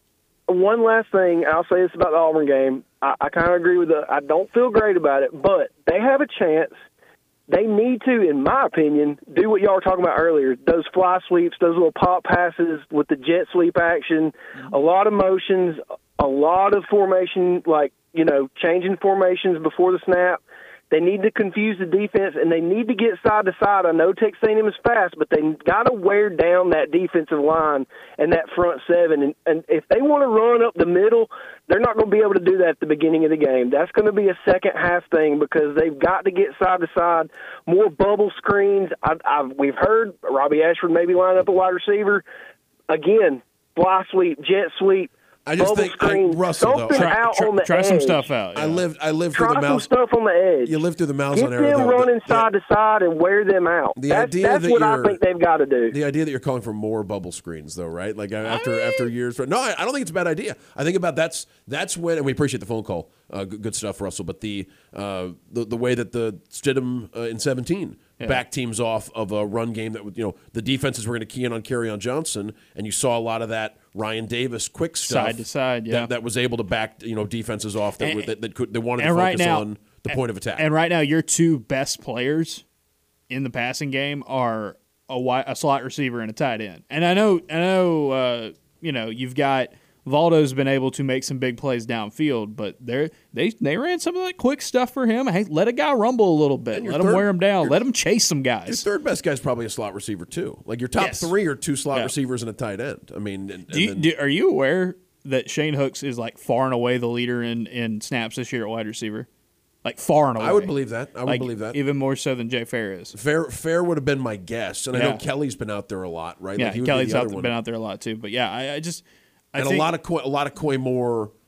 One last thing, I'll say this about the Auburn game. I, I kind of agree with the. I don't feel great about it, but they have a chance. They need to, in my opinion, do what y'all were talking about earlier. Those fly sweeps, those little pop passes with the jet sweep action, a lot of motions, a lot of formation, like, you know, changing formations before the snap. They need to confuse the defense, and they need to get side to side. I know Texas A and M is fast, but they got to wear down that defensive line and that front seven. And, and if they want to run up the middle, they're not going to be able to do that at the beginning of the game. That's going to be a second half thing, because they've got to get side to side, more bubble screens. I, I've, we've heard Robbie Ashford maybe line up a wide receiver. Again, fly sweep, jet sweep. I just bubble think I, screen, Russell though. something Try, out try, on the try some edge. stuff out. I yeah. lived I lived through Try the some mouse. stuff on the edge. You lived through the Malzahn Get era. them though. running The- side to side and wear them out. The that's idea that's that what I you're- think they've got to do. The idea that you're calling for more bubble screens, though, right? Like after after years. No, I, I don't think it's a bad idea. I think about that's that's when, and we appreciate the phone call. Uh, good, good stuff, Russell. But the uh, the the way that the Stidham uh, in seventeen Yeah. back teams off of a run game that would, you know, the defenses were going to key in on Kerryon Johnson, and you saw a lot of that Ryan Davis quick stuff Side to side, yeah. that, that was able to back, you know, defenses off that And- were, that, that could they wanted to and focus right now, on the point of attack. And right now, your two best players in the passing game are a, wi- a slot receiver and a tight end. And I know, I know, uh, you know, you've got Valdo's been able to make some big plays downfield, but they they they ran some of that quick stuff for him. Hey, let a guy rumble a little bit, And your let him third- wear him down, your- let him chase some Your guys. third best guy is probably a slot receiver too. Like your top Yes. three are two slot Yeah. receivers and a tight end. I mean, and, Do you, and then, do, are you aware that Shane Hooks is like far and away the leader in, in snaps this year at wide receiver? Like far and away. I would believe that. I would Like, believe that. even more so than Jay Fair is. Fair, fair would have been my guess, and I Yeah. know Kelly's been out there a lot, right? Yeah, Like he would be Kelly's the out, other one. been out there a lot too. But yeah, I, I just I and think, a lot of Coy, a lot of Coy Moore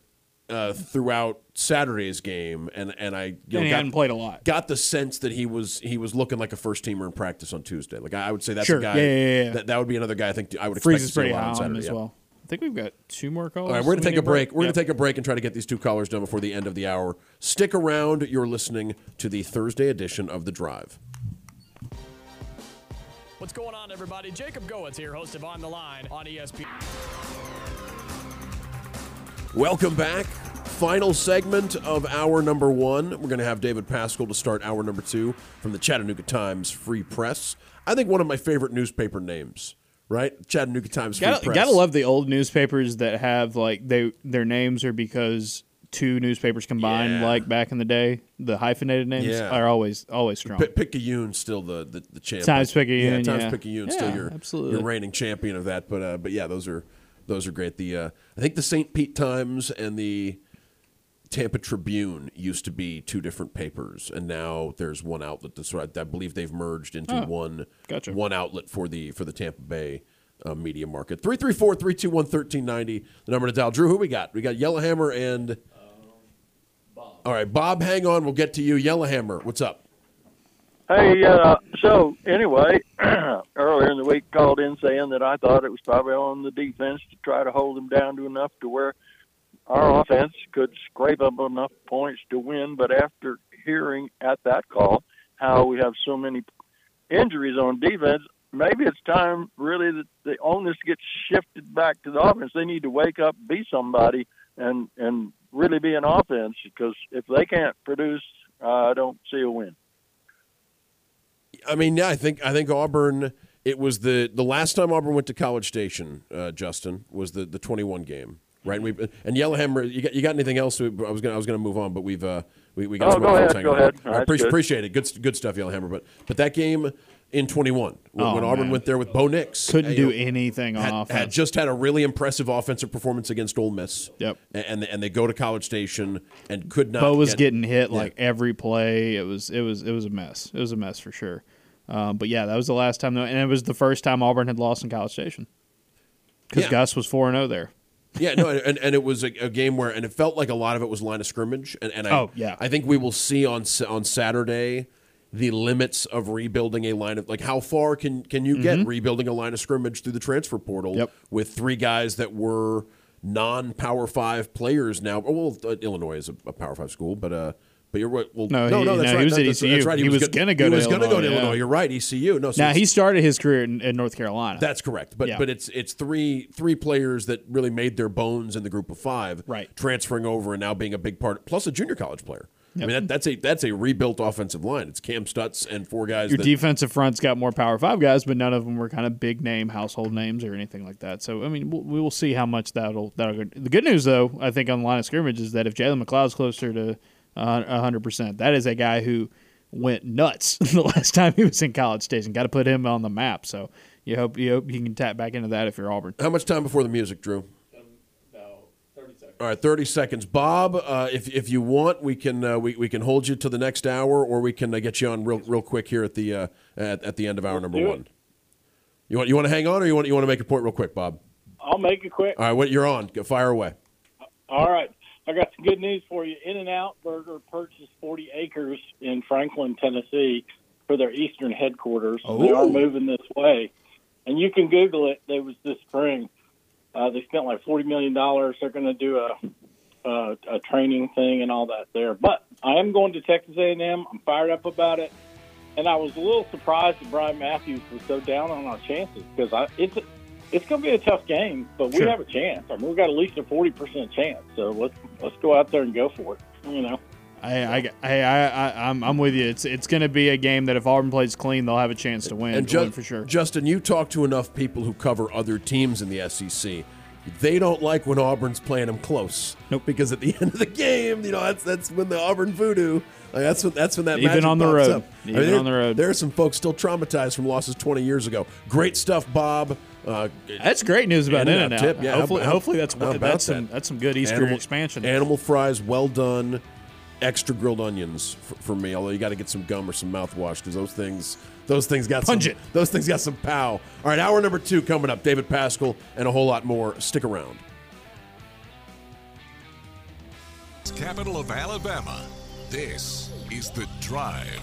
uh, throughout Saturday's game, and and I you know, and he got, hadn't played a lot. Got the sense that he was he was looking like a first teamer in practice on Tuesday. Like I would say that's sure. a guy. Yeah, yeah, yeah. That, that would be another guy I think I would expect Freeze to is see a pretty lot high on on him Saturday. as yeah. well. I think we've got two more calls. All right, we're going to take a break. We're Yep. going to take a break and try to get these two callers done before the end of the hour. Stick around. You're listening to the Thursday edition of The Drive. What's going on, everybody? Jacob Goetz here, host of On the Line on E S P N. Welcome back. Final segment of hour number one. We're going to have David Pascal to start hour number two from the Chattanooga Times Free Press. I think one of my favorite newspaper names. Right, Chattanooga Times Free Gotta, Press. gotta love the old newspapers that have like they their names are because two newspapers combined, Yeah. like back in the day. The hyphenated names Yeah. are always always strong. P- Picayune still the the, the champion. Times Picayune, yeah, Times yeah. Picayune Yeah, still your absolutely. your reigning champion of that. But uh, but yeah, those are those are great. The uh, I think the Saint Pete Times and the Tampa Tribune used to be two different papers, and now there's one outlet. That's right. I believe they've merged into Oh, one gotcha. one outlet for the for the Tampa Bay uh, media market. three three four, three two one, one three nine zero, the number to dial. Drew, who we got? We got Yellowhammer and um, Bob. All right, Bob, hang on. We'll get to you. Yellowhammer, what's up? Hey, uh, so anyway, earlier in the week called in saying that I thought it was probably on the defense to try to hold them down to enough to where our offense could scrape up enough points to win. But after hearing at that call how we have so many injuries on defense, maybe it's time really that the onus gets shifted back to the offense. They need to wake up, be somebody, and, and really be an offense, because if they can't produce, uh, I don't see a win. I mean, yeah, I think I think Auburn. It was the the last time Auburn went to College Station. Uh, Justin was the, the twenty-one game, right? And, we and Yellowhammer. You got you got anything else? I was gonna I was gonna move on, but we've uh, we we got Oh, some go other ahead, things go hanging on. ahead. I That's appreciate, good. appreciate it. Good good stuff, Yellowhammer. But but that game in twenty-one when, Oh, when Auburn man. went there with Bo Nix, Couldn't uh, do you know, anything on had, offense. had just had a really impressive offensive performance against Ole Miss. Yep. And and they, and they go to College Station and could not. Bo was get, getting hit yeah. like every play. It was it was it was a mess. It was a mess for sure. Um, but yeah, that was the last time, though, and it was the first time Auburn had lost in College Station because Yeah. Gus was four and zero there. Yeah, no, and, and it was a, a game where, and it felt like a lot of it was line of scrimmage, and, and I, Oh, yeah. I think we will see on Sa- on Saturday the limits of rebuilding a line of, like, how far can can you get rebuilding a line of scrimmage through the transfer portal Mm-hmm. Yep. with three guys that were non-Power Five players now. Well, uh, Illinois is a, a Power Five school, but uh, but you're right. Well, No, no, he- no, that's no, right. he was That- at that's, E C U. that's right. He was go- gonna go He to was gonna go to Illinois, yeah. Illinois. You're right. E C U. No, so Now it's- he started his career in, in North Carolina. That's correct, but Yeah. but it's it's three three players that really made their bones in the group of five, Right. Transferring over and now being a big part, plus a junior college player. I Yep. mean that, that's a that's a rebuilt offensive line. It's Cam Stutz and four guys. Your that, defensive front's got more Power Five guys, but none of them were kind of big name household names or anything like that. So I mean, we'll, we will see how much that'll that'll. Go. The good news, though, I think on the line of scrimmage is that if Jalen McLeod's closer to a hundred percent, that is a guy who went nuts the last time he was in College Station. Got to put him on the map. So you hope you hope you can tap back into that if you're Auburn. How much time before the music, Drew? All right, thirty seconds, Bob. Uh, if if you want, we can uh, we we can hold you to the next hour, or we can uh, get you on real real quick here at the uh, at, at the end of hour number do it. one. You want you want to hang on, or you want you want to make a point real quick, Bob? I'll make it quick. All right, what you're on? Go fire away. All right. I got some good news for you. In-N-Out Burger purchased forty acres in Franklin, Tennessee for their eastern headquarters. Oh. They are moving this way. And you can Google it. They was this spring. Uh, they spent like forty million dollars. They're going to do a, a a training thing and all that there. But I am going to Texas A and M. I'm fired up about it. And I was a little surprised that Brian Matthews was so down on our chances because I, it's a, it's going to be a tough game, but we Sure. have a chance. I mean, we've got at least a forty percent chance. So let's let's go out there and go for it. You know. I, I, I, I, I'm, I'm with you. It's, it's going to be a game that if Auburn plays clean, they'll have a chance to win. And to Ju- win for sure. Justin, you talk to enough people who cover other teams in the S E C. They don't like when Auburn's playing them close. Nope. Because at the end of the game, you know, that's that's when the Auburn voodoo. Like that's when that's when that Even magic on the pops road. up. Even there, on the road. There are some folks still traumatized from losses twenty years ago. Great stuff, Bob. Uh, That's great news about In-N-Out In-N-Out. tip, yeah. Hopefully, How about- hopefully that's how about that's some that? that's some good Easter Animal- expansion. Animal fries, well done. Extra grilled onions for, for me. Although you got to get some gum or some mouthwash because those things, those things got Pungent. some. Those things got some pow. All right, hour number two coming up. David Pascal and a whole lot more. Stick around. capital of Alabama. This is The Drive.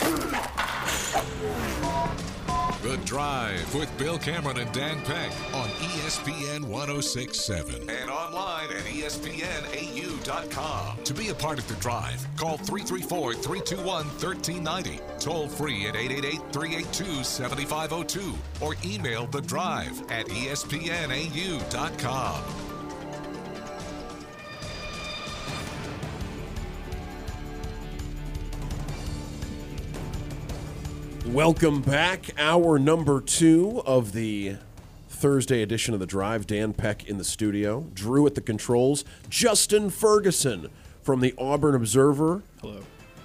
The Drive with Bill Cameron and Dan Peck on E S P N one oh six point seven and online at E S P N A U dot com. To be a part of The Drive, call three three four, three two one, one three nine zero, toll free at eight eight eight, three eight two, seven five zero two, or email The Drive at E S P N A U dot com. Welcome back. Hour number two of the Thursday edition of The Drive. Dan Peck in the studio. Drew at the controls. Justin Ferguson from the Auburn Observer. Hello.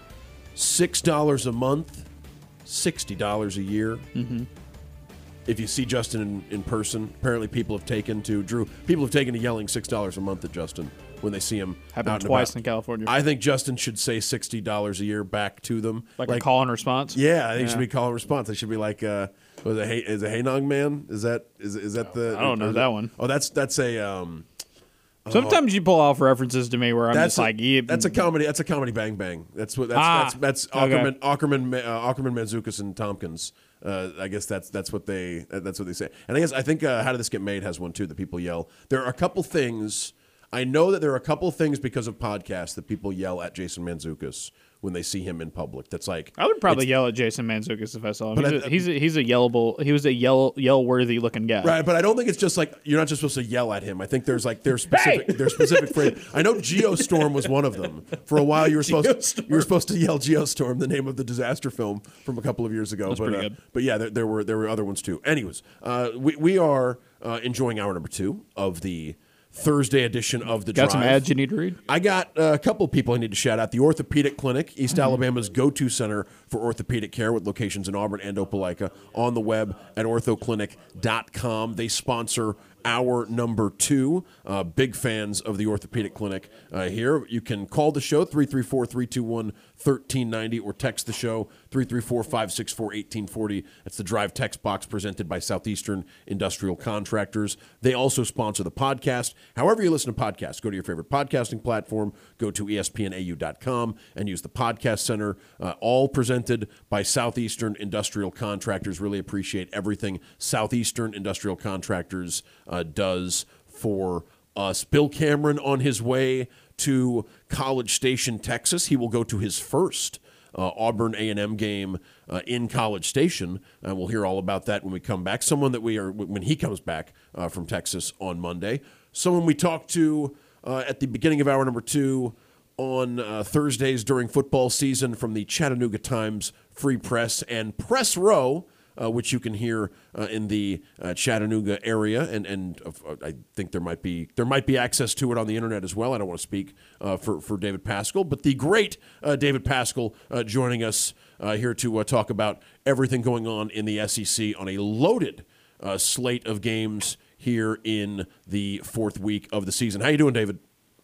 six dollars a month, sixty dollars a year. Mm-hmm. If you see Justin in, in person, apparently people have taken to, Drew, people have taken to yelling six dollars a month at Justin when they see him. Happened twice in California. I think Justin should say sixty dollars a year back to them. Like, like a call and response? Yeah, I think yeah. it should be call and response. They should be like, uh, was it, hey, is it Hey Nog Man? Is that is is that the? I don't know that one. Oh, that's that's a. Um, Sometimes you pull off references to me where I'm that's just a, like, yeah. That's a comedy. That's a comedy. Bang bang. That's what. That's Ah, that's, that's okay. Ackerman, Ackerman, uh, Ackerman, Manzukis, and Tompkins. Uh, I guess that's that's what they that's what they say. And I guess I think uh, How Did This Get Made has one too that people yell. There are a couple things. I know that there are a couple things because of podcasts that people yell at Jason Mantzoukas when they see him in public. That's like I would probably yell at Jason Mantzoukas if I saw him. But He's, I- a, he's, a, he's a yellable. He was a yell yell worthy looking guy. Right, but I don't think it's just like you're not just supposed to yell at him. I think there's like there's specific Hey! there's specific phrase. I know Geostorm was one of them. For a while, you were supposed you were supposed to yell Geostorm, the name of the disaster film from a couple of years ago. That's but pretty uh, good. but yeah, there, there were there were other ones too. Anyways, uh, we we are uh, enjoying hour number two of the Thursday edition of the Got Drive. some ads you need to read? I got uh, a couple of people I need to shout out. The Orthopedic Clinic, East Alabama's go-to center for orthopedic care with locations in Auburn and Opelika, on the web at ortho clinic dot com. They sponsor hour number two. Uh, big fans of the Orthopedic Clinic uh, here. You can call the show, three three four, three two one, one three nine zero, or text the show, three three four, five six four, one eight four zero. That's the Drive text box presented by Southeastern Industrial Contractors. They also sponsor the podcast. However you listen to podcasts, go to your favorite podcasting platform, go to E S P N A U dot com, and use the Podcast Center. Uh, all presented by Southeastern Industrial Contractors. Really appreciate everything Southeastern Industrial Contractors uh, does for us. Bill Cameron on his way to College Station, Texas. He will go to his first uh, Auburn A and M game uh, in College Station. Uh, we'll hear all about that when we come back. Someone that we are, when he comes back uh, from Texas on Monday. Someone we talked to uh, at the beginning of hour number two on uh, Thursdays during football season from the Chattanooga Times Free Press and Press Row, uh, which you can hear uh, in the uh, Chattanooga area, and and uh, I think there might be there might be access to it on the internet as well. I don't want to speak uh, for for David Pascal, but the great uh, David Pascal uh, joining us uh, here to uh, talk about everything going on in the S E C on a loaded uh, slate of games here in the fourth week of the season. How you doing, David?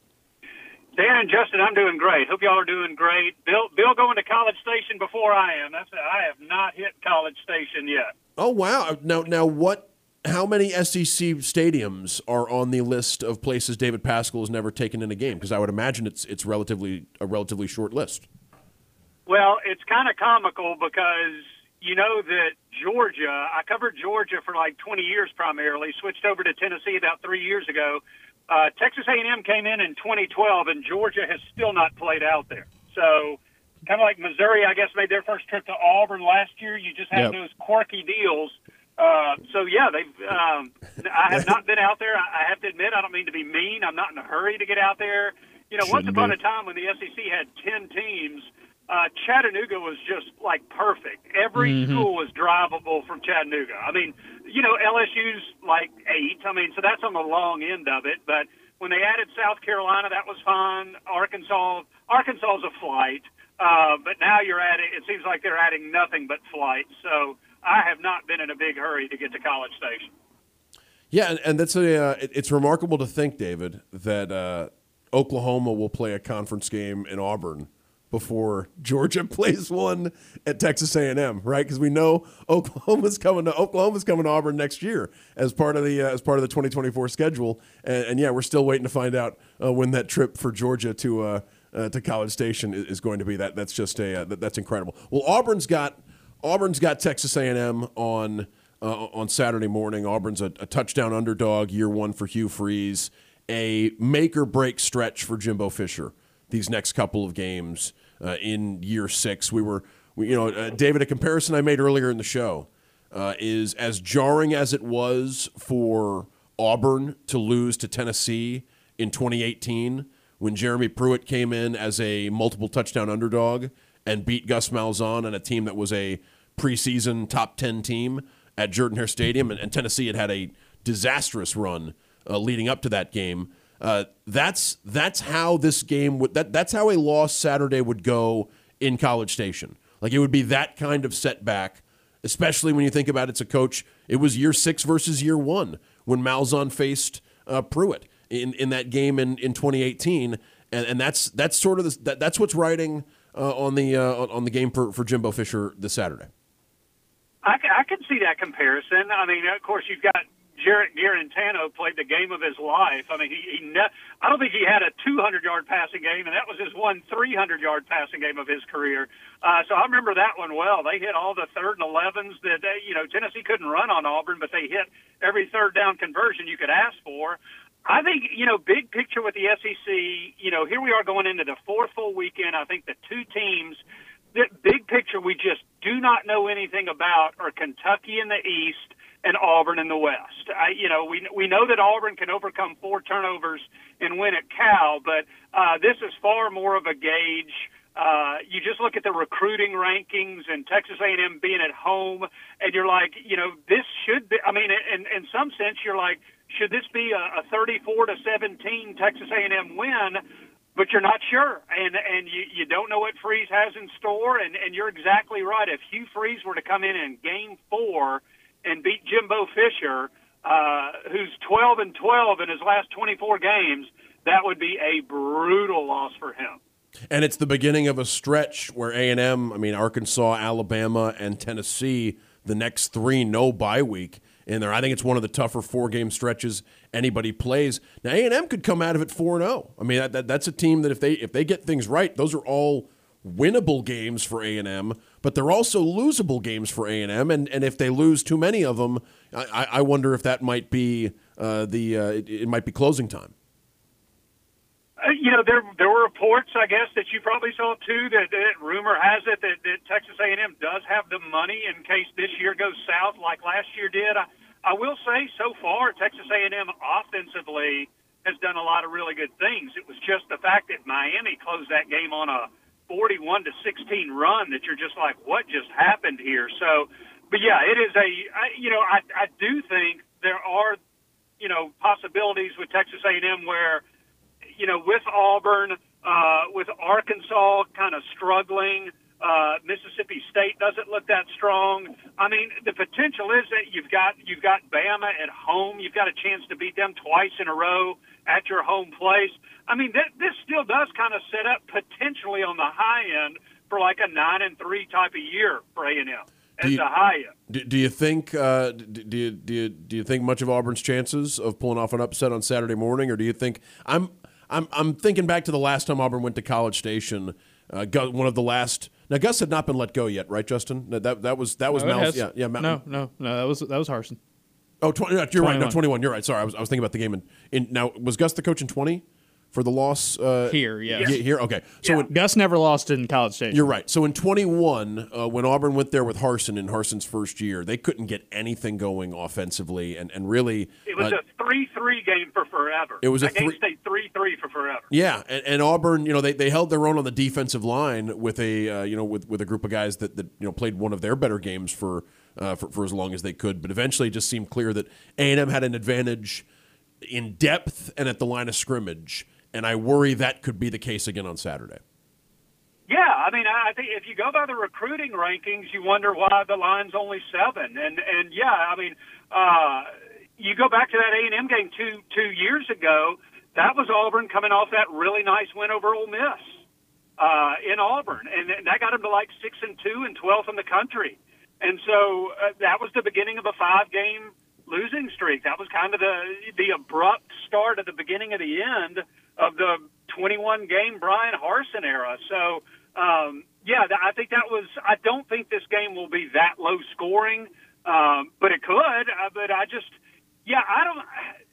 Dan and Justin, I'm doing great. Hope y'all are doing great. Bill, Bill going to College Station before I am. That's I have not hit College Station yet. Oh wow! Now, now, what? How many S E C stadiums are on the list of places David Pascal has never taken in a game? Because I would imagine it's it's relatively a relatively short list. Well, it's kind of comical because you know that Georgia. I covered Georgia for like twenty years primarily. Switched over to Tennessee about three years ago. Uh, Texas A and M came in in twenty twelve, and Georgia has still not played out there. So, kind of like Missouri, I guess, made their first trip to Auburn last year. You just have Yep. those quirky deals. Uh, so, yeah, they've. Um, I have not been out there. I, I have to admit, I don't mean to be mean. I'm not in a hurry to get out there. You know, once Shouldn't upon be. a time when the S E C had ten teams, uh, Chattanooga was just, like, perfect. Every Mhm. school was drivable from Chattanooga. I mean, you know, L S U's like eight. I mean, so that's on the long end of it. But when they added South Carolina, that was fun. Arkansas, Arkansas's a flight. Uh, but now you're adding, it seems like they're adding nothing but flights. So I have not been in a big hurry to get to College Station. Yeah, and, and that's a. Uh, it- it's remarkable to think, David, that uh, Oklahoma will play a conference game in Auburn before Georgia plays one at Texas A and M, right? Because we know Oklahoma's coming to Oklahoma's coming to Auburn next year as part of the uh, as part of the twenty twenty-four schedule, and, and yeah, we're still waiting to find out uh, when that trip for Georgia to uh, uh, to College Station is, is going to be. That that's just a uh, that, that's incredible. Well, Auburn's got Auburn's got Texas A and M on uh, on Saturday morning. Auburn's a, a touchdown underdog, year one for Hugh Freeze, a make or break stretch for Jimbo Fisher these next couple of games uh, in year six. We were, we, you know, uh, David, a comparison I made earlier in the show uh, is as jarring as it was for Auburn to lose to Tennessee in twenty eighteen when Jeremy Pruitt came in as a multiple touchdown underdog and beat Gus Malzahn and a team that was a preseason top ten team at Jordan-Hare Stadium, and, and Tennessee had had a disastrous run uh, leading up to that game. Uh, that's that's how this game would that that's how a loss Saturday would go in College Station. Like it would be that kind of setback, especially when you think about it's a coach. It was year six versus year one when Malzahn faced uh, Pruitt in, in that game in, in twenty eighteen, and, and that's that's sort of the, that, that's what's riding uh, on the uh, on the game for, for Jimbo Fisher this Saturday. I, I can see that comparison. I mean, of course, you've got Jarrett Guarantano played the game of his life. I mean, he, he ne- I don't think he had a two hundred yard passing game, and that was his one three hundred yard passing game of his career. Uh, so I remember that one well. They hit all the third and elevens that, they, you know, Tennessee couldn't run on Auburn, but they hit every third down conversion you could ask for. I think, you know, big picture with the S E C, you know, here we are going into the fourth full weekend. I think the two teams that big picture we just do not know anything about are Kentucky in the East and Auburn in the West. I, you know, we we know that Auburn can overcome four turnovers and win at Cal, but uh, this is far more of a gauge. Uh, you just look at the recruiting rankings and Texas A and M being at home, and you're like, you know, this should be. I mean, in in some sense, you're like, should this be a, a thirty-four to seventeen Texas A and M win? But you're not sure, and and you, you don't know what Freeze has in store, and, and you're exactly right. If Hugh Freeze were to come in in Game Four and beat Jimbo Fisher, uh, who's twelve and twelve in his last twenty-four games, that would be a brutal loss for him. And it's the beginning of a stretch where A and M, I mean, Arkansas, Alabama, and Tennessee, the next three, no bye week in there. I think it's one of the tougher four-game stretches anybody plays. Now, A and M could come out of it four and oh. I mean, that, that, that's a team that if they if they get things right, those are all winnable games for A and M, but they're also losable games for A and M, and, and if they lose too many of them, I, I wonder if that might be uh, the uh, it, it might be closing time. Uh, you know, there there were reports, I guess, that you probably saw too. That, that rumor has it that, that Texas A and M does have the money in case this year goes south like last year did. I, I will say, so far, Texas A and M offensively has done a lot of really good things. It was just the fact that Miami closed that game on a forty-one to sixteen run that you're just like, what just happened here? So, but yeah, it is a, I, you know, I, I do think there are, you know, possibilities with Texas A and M where, you know, with Auburn, uh, with Arkansas kind of struggling, uh, Mississippi State doesn't look that strong. I mean, the potential is that you've got, you've got Bama at home. You've got a chance to beat them twice in a row at your home place. I mean, th- this still does kind of set up potentially on the high end for like a nine and three type of year for A and M at you, the high end. Do, do you think uh, do you do you do you think much of Auburn's chances of pulling off an upset on Saturday morning, or do you think I'm I'm I'm thinking back to the last time Auburn went to College Station, uh, one of the last. Now Gus had not been let go yet, right, Justin? That that was that was no, Mal's, yeah yeah. Mal, no no no that was that was Harsin. Oh, twenty, you're twenty-one. Right. No, twenty-one. You're right. Sorry, I was I was thinking about the game in, in now was Gus the coach in twenty? For the loss uh, here, yeah, here, okay. So yeah. when, Gus never lost in College Station. You're right. So in twenty-one, uh, when Auburn went there with Harsin in Harsin's first year, they couldn't get anything going offensively, and, and really it was uh, a three three game for forever. It was that a three, game stayed three three for forever. Yeah, and, and Auburn, you know, they, they held their own on the defensive line with a uh, you know with, with a group of guys that, that you know played one of their better games for, uh, for for as long as they could, but eventually it just seemed clear that A and M had an advantage in depth and at the line of scrimmage. And I worry that could be the case again on Saturday. Yeah, I mean, I think if you go by the recruiting rankings, you wonder why the line's only seven. And and yeah, I mean, uh, you go back to that A and M game two two years ago. That was Auburn coming off that really nice win over Ole Miss uh, in Auburn, and that got them to like six and two and twelfth in the country. And so uh, that was the beginning of a five game losing streak. That was kind of the the abrupt start at the beginning of the end of the twenty-one game Brian Harsin era. So, um, yeah, I think that was – I don't think this game will be that low scoring, um, but it could. Uh, but I just – yeah, I don't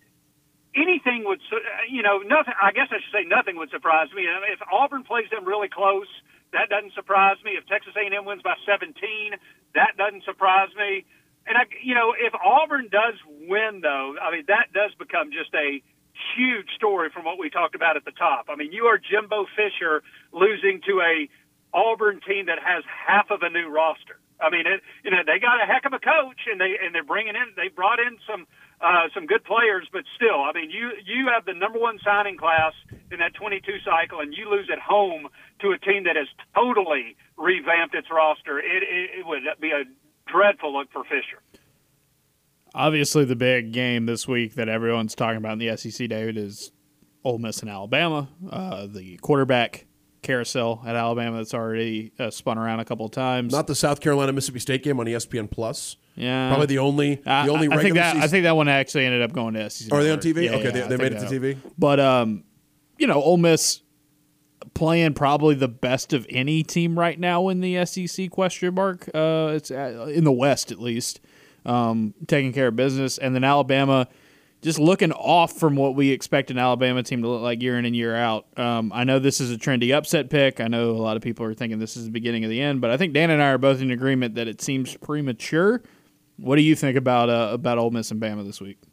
– anything would – you know, nothing – I guess I should say nothing would surprise me. If Auburn plays them really close, that doesn't surprise me. If Texas A and M wins by seventeen, that doesn't surprise me. And, I, you know, if Auburn does win, though, I mean, that does become just a huge story from what we talked about at the top. I mean, you are Jimbo Fisher losing to a Auburn team that has half of a new roster. I mean, it, you know, they got a heck of a coach, and they and they're bringing in, they brought in some uh, some good players, but still, I mean, you you have the number one signing class in that twenty-two cycle, and you lose at home to a team that has totally revamped its roster. It, it, it would be a dreadful look for Fisher. Obviously, the big game this week that everyone's talking about in the S E C, David, is Ole Miss and Alabama. Uh, the quarterback carousel at Alabama that's already uh, spun around a couple of times. Not the South Carolina Mississippi State game on E S P N Plus. Yeah, probably the only the I, only. I, I think that season. I think that one actually ended up going to S E C. Are they on T V? Yeah, okay, yeah, they, they made it to T V. But um, you know, Ole Miss playing probably the best of any team right now in the S E C? Question mark. Uh, it's uh, in the West at least. Um, taking care of business, and then Alabama just looking off from what we expect an Alabama team to look like year in and year out. Um, I know this is a trendy upset pick. I know a lot of people are thinking this is the beginning of the end, but I think Dan and I are both in agreement that it seems premature. What do you think about uh, about Ole Miss and Bama this week?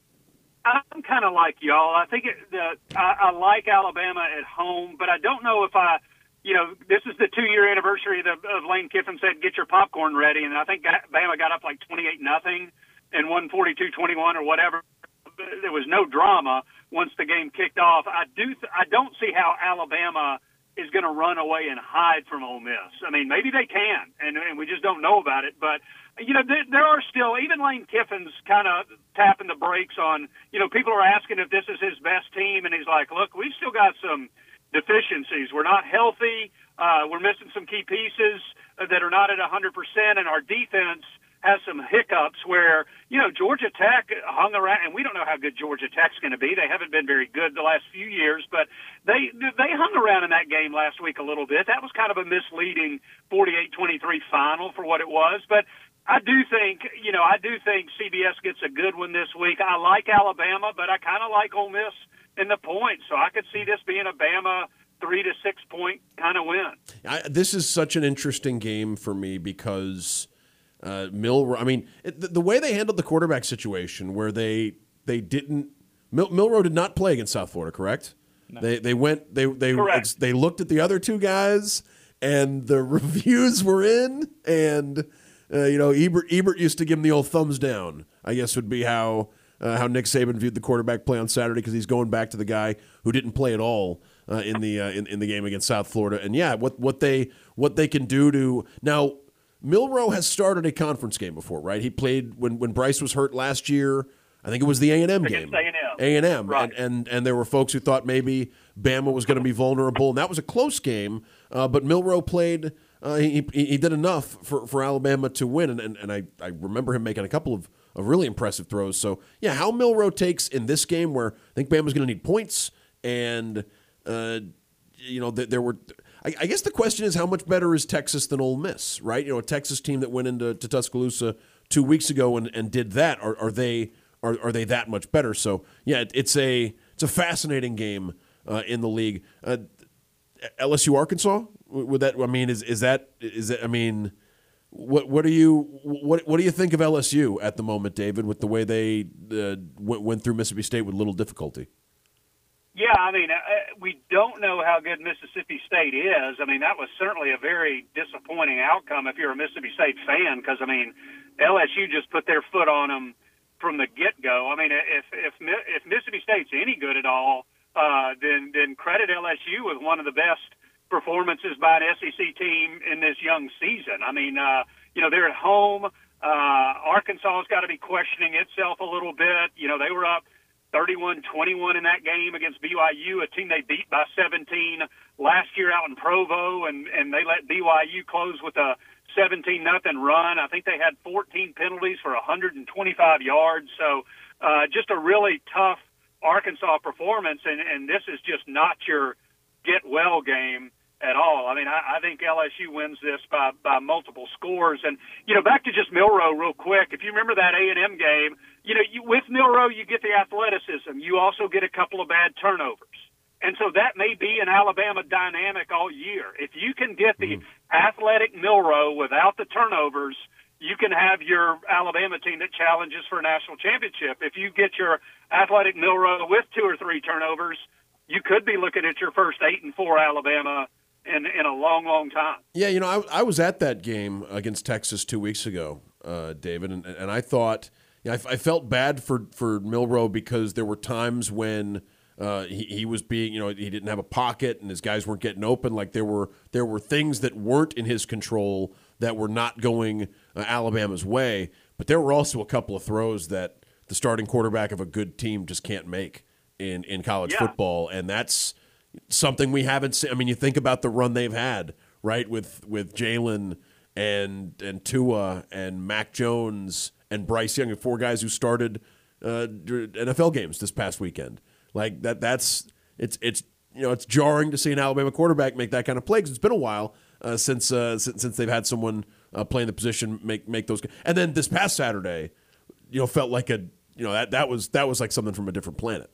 I'm kind of like y'all. I think it, the, I, I like Alabama at home, but I don't know if I. You know, this is the two-year anniversary of, the, of Lane Kiffin said, get your popcorn ready, and I think Bama got up like twenty-eight nothing and won forty-two twenty-one or whatever. There was no drama once the game kicked off. I do, th- I don't see how Alabama is going to run away and hide from Ole Miss. I mean, maybe they can, and, and we just don't know about it. But, you know, there, there are still, even Lane Kiffin's kind of tapping the brakes on, you know, people are asking if this is his best team, and he's like, look, we've still got some deficiencies. We're not healthy. Uh, we're missing some key pieces that are not at one hundred percent, and our defense has some hiccups where, you know, Georgia Tech hung around, and we don't know how good Georgia Tech's going to be. They haven't been very good the last few years, but they they hung around in that game last week a little bit. That was kind of a misleading forty-eight twenty-three final for what it was, but I do think, you know, I do think C B S gets a good one this week. I like Alabama, but I kind of like Ole Miss in the points, so I could see this being a Bama three to six point kind of win. I, this is such an interesting game for me because uh, Milroe. I mean, it, the, the way they handled the quarterback situation, where they they didn't Mil, Milroe did not play against South Florida, correct? No. They they went they they Correct. they looked at the other two guys, and the reviews were in, and uh, you know Ebert Ebert used to give him the old thumbs down. I guess would be how. Uh, how Nick Saban viewed the quarterback play on Saturday, because he's going back to the guy who didn't play at all uh, in the uh, in, in the game against South Florida. And yeah, what what they what they can do to now. Milroe has started a conference game before, right? He played when when Bryce was hurt last year. I think it was the A and M game. A and M. A and M, right. and, and and there were folks who thought maybe Bama was going to be vulnerable, and that was a close game. Uh, but Milroe played. Uh, he, he he did enough for, for Alabama to win, and, and and I I remember him making a couple of. of really impressive throws. So, yeah, how Milroe takes in this game where I think Bama's going to need points, and, uh, you know, th- there were – I guess the question is how much better is Texas than Ole Miss, right? You know, a Texas team that went into to Tuscaloosa two weeks ago and, and did that. Are, are they are, are they that much better? So, yeah, it, it's a it's a fascinating game uh, in the league. Uh, L S U Arkansas, would that – I mean, is is that – is that, I mean – What what do you what what do you think of L S U at the moment, David, with the way they uh, went, went through Mississippi State with little difficulty? Yeah, I mean, uh, we don't know how good Mississippi State is. I mean, that was certainly a very disappointing outcome if you're a Mississippi State fan, because, I mean, L S U just put their foot on them from the get-go. I mean, if if if Mississippi State's any good at all, uh, then then credit L S U with one of the best performances by an S E C team in this young season. I mean, uh, you know, they're at home. Uh, Arkansas has got to be questioning itself a little bit. You know, they were up thirty-one twenty-one in that game against B Y U, a team they beat by seventeen last year out in Provo, and, and they let B Y U close with a seventeen nothing run. I think they had fourteen penalties for one hundred twenty-five yards. So uh, just a really tough Arkansas performance, and, and this is just not your – get well game at all. I mean, I, I think L S U wins this by, by multiple scores. And, you know, back to just Milroe real quick. If you remember that A and M game, you know, you, with Milroe, you get the athleticism. You also get a couple of bad turnovers. And so that may be an Alabama dynamic all year. If you can get the mm-hmm. athletic Milroe without the turnovers, you can have your Alabama team that challenges for a national championship. If you get your athletic Milroe with two or three turnovers, you could be looking at your first eight and four Alabama in in a long, long time. Yeah, you know, I, I was at that game against Texas two weeks ago, uh, David, and, and I thought, you know, I, I felt bad for, for Milroe because there were times when uh, he, he was being, you know, he didn't have a pocket and his guys weren't getting open. Like there were there were things that weren't in his control that were not going uh, Alabama's way. But there were also a couple of throws that the starting quarterback of a good team just can't make in, in college yeah. football, and that's something we haven't seen. I mean, you think about the run they've had, right, with with Jalen and and Tua and Mac Jones and Bryce Young, four guys who started uh, N F L games this past weekend. Like that, that's it's it's you know it's jarring to see an Alabama quarterback make that kind of play because it's been a while uh, since, uh, since since they've had someone uh, playing the position make make those. And then this past Saturday, you know, felt like a you know that that was that was like something from a different planet.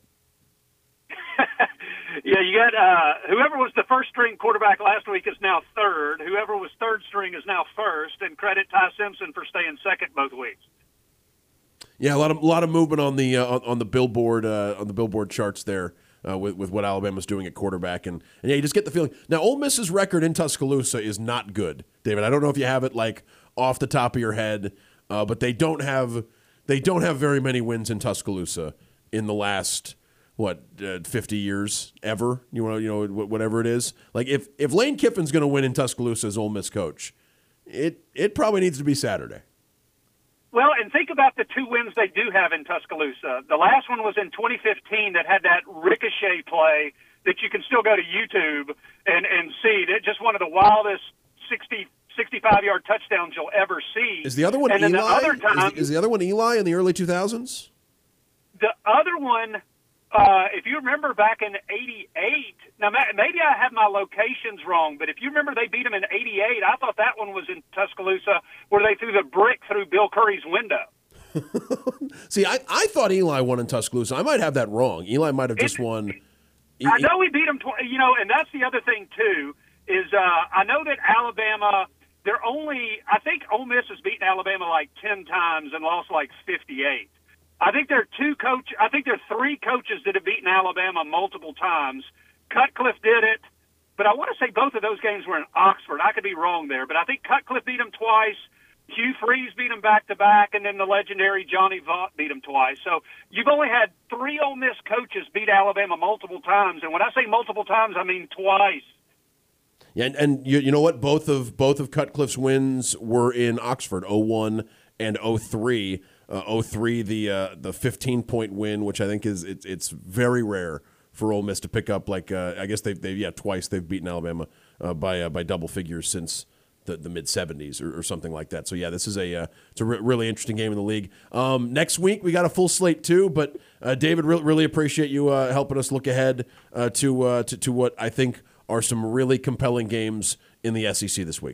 Yeah, you got uh, whoever was the first string quarterback last week is now third. Whoever was third string is now first, and credit Ty Simpson for staying second both weeks. Yeah, a lot of a lot of movement on the uh, on, on the billboard uh, on the billboard charts there uh, with with what Alabama's doing at quarterback, and, and yeah, you just get the feeling. Now, Ole Miss's record in Tuscaloosa is not good, David. I don't know if you have it like off the top of your head, uh, but they don't have they don't have very many wins in Tuscaloosa in the last. What uh, fifty years ever? You know, you know, whatever it is. Like if, if Lane Kiffin's going to win in Tuscaloosa as Ole Miss coach, it it probably needs to be Saturday. Well, and think about the two wins they do have in Tuscaloosa. The last one was in twenty fifteen that had that ricochet play that you can still go to YouTube and and see. That just one of the wildest sixty, sixty-five-yard touchdowns you'll ever see. Is the other one and Eli? The other time, is, is the other one Eli in the early two thousands? The other one. Uh, if you remember back in eighty-eight, now maybe I have my locations wrong, but if you remember they beat them in eighty-eight, I thought that one was in Tuscaloosa where they threw the brick through Bill Curry's window. See, I, I thought Eli won in Tuscaloosa. I might have that wrong. Eli might have just it, won. I know we beat them, tw- you know, and that's the other thing, too, is uh, I know that Alabama, they're only, I think Ole Miss has beaten Alabama like ten times and lost like fifty-eight. I think there are two coach. I think there are three coaches that have beaten Alabama multiple times. Cutcliffe did it, but I want to say both of those games were in Oxford. I could be wrong there, but I think Cutcliffe beat them twice. Hugh Freeze beat them back to back, and then the legendary Johnny Vaught beat them twice. So you've only had three Ole Miss coaches beat Alabama multiple times, and when I say multiple times, I mean twice. Yeah, and, and you, you know what? Both of both of Cutcliffe's wins were in Oxford, oh one and oh three. Uh, oh three, the uh, the fifteen-point win, which I think is it's it's very rare for Ole Miss to pick up. Like uh, I guess they they yeah twice they've beaten Alabama uh, by uh, by double figures since the, the mid seventies or, or something like that. So yeah, this is a uh, it's a re- really interesting game in the league. Um, next week we got a full slate too, but uh, David, re- really appreciate you uh, helping us look ahead uh, to, uh, to to what I think are some really compelling games in the S E C this week.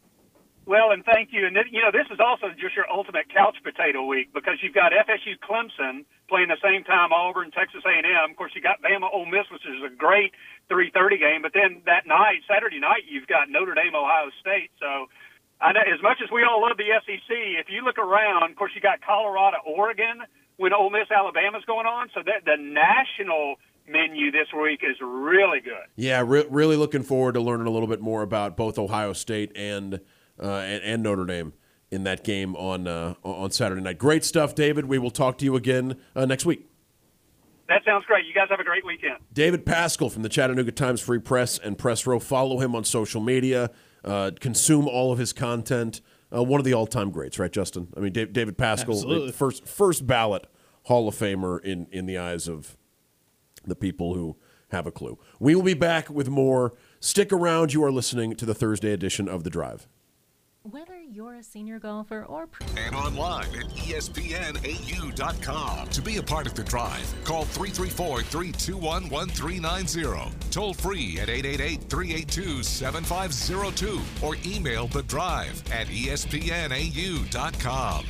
Well, and thank you. And, you know, this is also just your ultimate couch potato week because you've got F S U Clemson playing the same time Auburn, Texas A and M. Of course, you got Bama Ole Miss, which is a great three thirty game. But then that night, Saturday night, you've got Notre Dame, Ohio State. So I know, as much as we all love the S E C, if you look around, of course, you got Colorado, Oregon when Ole Miss, Alabama's going on. So that the national menu this week is really good. Yeah, re- really looking forward to learning a little bit more about both Ohio State and Uh, and, and Notre Dame in that game on uh, on Saturday night. Great stuff, David. We will talk to you again uh, next week. That sounds great. You guys have a great weekend. David Pascal from the Chattanooga Times Free Press and Press Row. Follow him on social media. Uh, consume all of his content. Uh, one of the all-time greats, right, Justin? I mean, Dave, David Pascal, the first first ballot Hall of Famer in, in the eyes of the people who have a clue. We will be back with more. Stick around. You are listening to the Thursday edition of The Drive. Whether you're a senior golfer or... And online at E S P N A U dot com. To be a part of The Drive, call three three four, three two one, one three nine zero. Toll free at eight eight eight, three eight two, seven five zero two. Or email The Drive at E S P N A U dot com.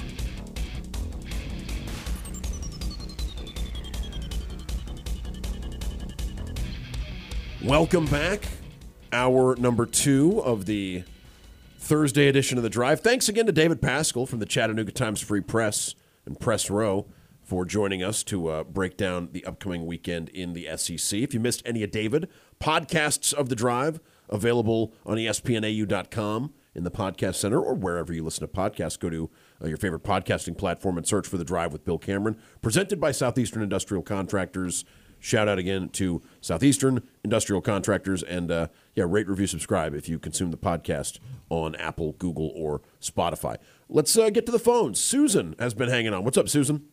Welcome back. Hour number two of the Thursday edition of The Drive. Thanks again to David Pascal from the Chattanooga Times Free Press and Press Row for joining us to uh, break down the upcoming weekend in the S E C. If you missed any of David, podcasts of The Drive available on E S P N A U dot com in the podcast center or wherever you listen to podcasts. Go to uh, your favorite podcasting platform and search for The Drive with Bill Cameron, presented by Southeastern Industrial Contractors. Shout out again to Southeastern Industrial Contractors, and uh, yeah, rate, review, subscribe if you consume the podcast on Apple, Google, or Spotify. Let's uh, get to the phones. Susan has been hanging on. What's up, Susan?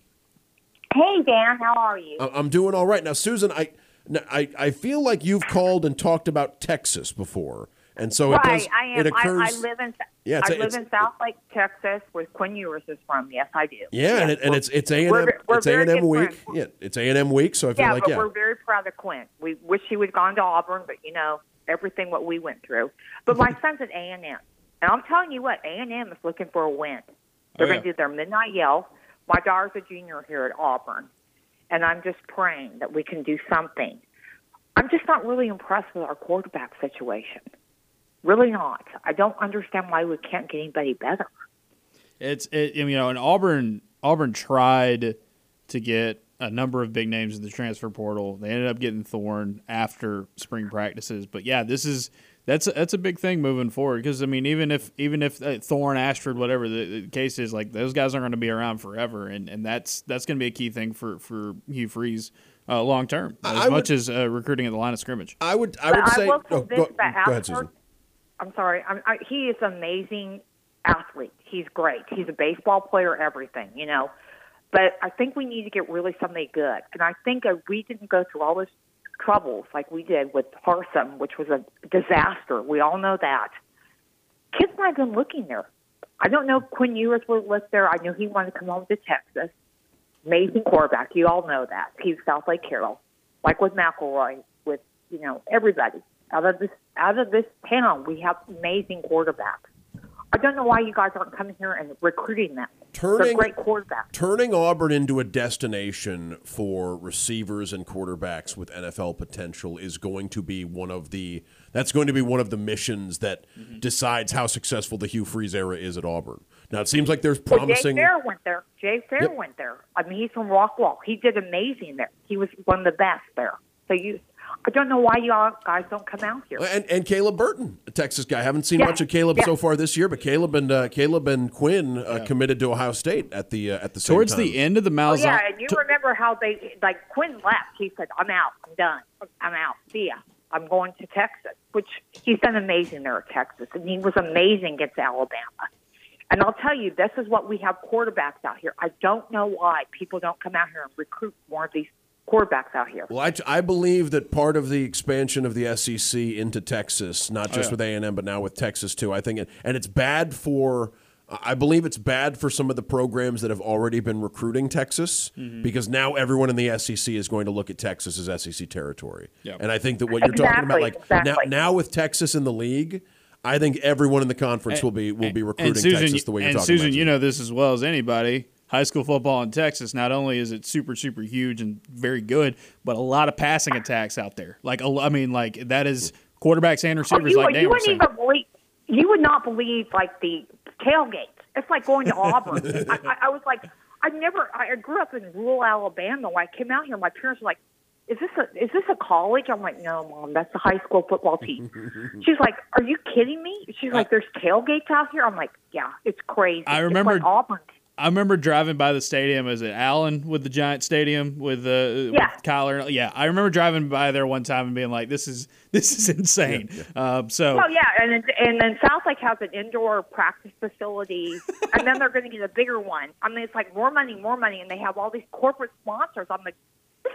Hey, Dan, how are you? I'm doing all right. Now, Susan, I, I, I feel like you've called and talked about Texas before, and so it right, does. I am. It occurs. I, I live in. Yeah, I a, live in South Lake, Texas, where Quinn Ewers is from. Yes, I do. Yeah, yes, and, it, and it's it's A and M. It's A and M week. Yeah, it's A and M week. So I feel yeah, like but yeah, we're very proud of Quinn. We wish he would have gone to Auburn, but you know everything what we went through. But my son's at A and M, and I'm telling you what, A and M is looking for a win. They're Oh, yeah. going to do their midnight yell. My daughter's a junior here at Auburn, and I'm just praying that we can do something. I'm just not really impressed with our quarterback situation. Really not. I don't understand why we can't get anybody better. It's it, you know, and Auburn Auburn tried to get a number of big names in the transfer portal. They ended up getting Thorne after spring practices, but yeah, this is that's a, that's a big thing moving forward because I mean, even if even if uh, Thorne, Ashford, whatever the, the case is, like those guys aren't going to be around forever, and, and that's that's going to be a key thing for for Hugh Freeze uh, long term, as I much would, as uh, recruiting at the line of scrimmage. I would I would But say I will say oh, this go, about go ahead, Ashford. Susan. I'm sorry. I'm, I, he is an amazing athlete. He's great. He's a baseball player, everything, you know. But I think we need to get really somebody good. And I think if we didn't go through all those troubles like we did with Harsin, which was a disaster. We all know that. Kids might have been looking there. I don't know if Quinn Ewers would look there. I knew he wanted to come home to Texas. Amazing quarterback. You all know that. He's South Lake Carroll. Like with McElroy, with, you know, everybody. Out of this out of this town, we have amazing quarterbacks. I don't know why you guys aren't coming here and recruiting them. They're Turning, great quarterbacks. turning Auburn into a destination for receivers and quarterbacks with N F L potential is going to be one of the that's going to be one of the missions that mm-hmm. decides how successful the Hugh Freeze era is at Auburn. Now it seems like there's promising. Well, Jay Fair went there. Jay Fair Yep. went there. I mean, he's from Rockwall. He did amazing there. He was one of the best there. So you. I don't know why y'all guys don't come out here. And and Caleb Burton, a Texas guy. I haven't seen Yeah. much of Caleb Yeah. so far this year, but Caleb and uh, Caleb and Quinn uh, Yeah. committed to Ohio State at the uh, at the same Towards time. the end of the Oh, Malzahn. yeah, and you remember how they, like, Quinn left. He said, I'm out. I'm done. I'm out. See ya. I'm going to Texas, which he's done amazing there at Texas, and he was amazing against Alabama. And I'll tell you, this is what we have quarterbacks out here. I don't know why people don't come out here and recruit more of these quarterbacks out here. Well, I, I believe that part of the expansion of the S E C into Texas, not just Oh, yeah. with A and M, but now with Texas too, I think, it, and it's bad for, I believe it's bad for some of the programs that have already been recruiting Texas Mm-hmm. because now everyone in the S E C is going to look at Texas as S E C territory. Yep. And I think that what you're talking about, Exactly, like exactly. now, now with Texas in the league, I think everyone in the conference will be will be recruiting and Susan, Texas the way you're and talking Susan, about. you know this as well as anybody. High school football in Texas, not only is it super, super huge and very good, but a lot of passing attacks out there. Like, a- I mean, like that is quarterbacks and Oh, receivers, you, like would- Dan you was wouldn't saying. even believe, you would not believe, like, the tailgates. It's like going to Auburn. I, I, I was like, I never, I grew up in rural Alabama. When I came out here, my parents were like, is this a is this a college? I'm like, no, Mom, that's the high school football team. She's like, are you kidding me? She's like, there's tailgates out here. I'm like, yeah, it's crazy. I It's remember- like Auburn. I remember driving by the stadium. Is it Allen with the Giant Stadium with uh, Yeah. with Kyler? Yeah, I remember driving by there one time and being like, "This is this is insane." Um, so Oh yeah, and then, and then South Lake has an indoor practice facility, and then they're going to get a bigger one. I mean, it's like more money, more money, and they have all these corporate sponsors. I'm like, this is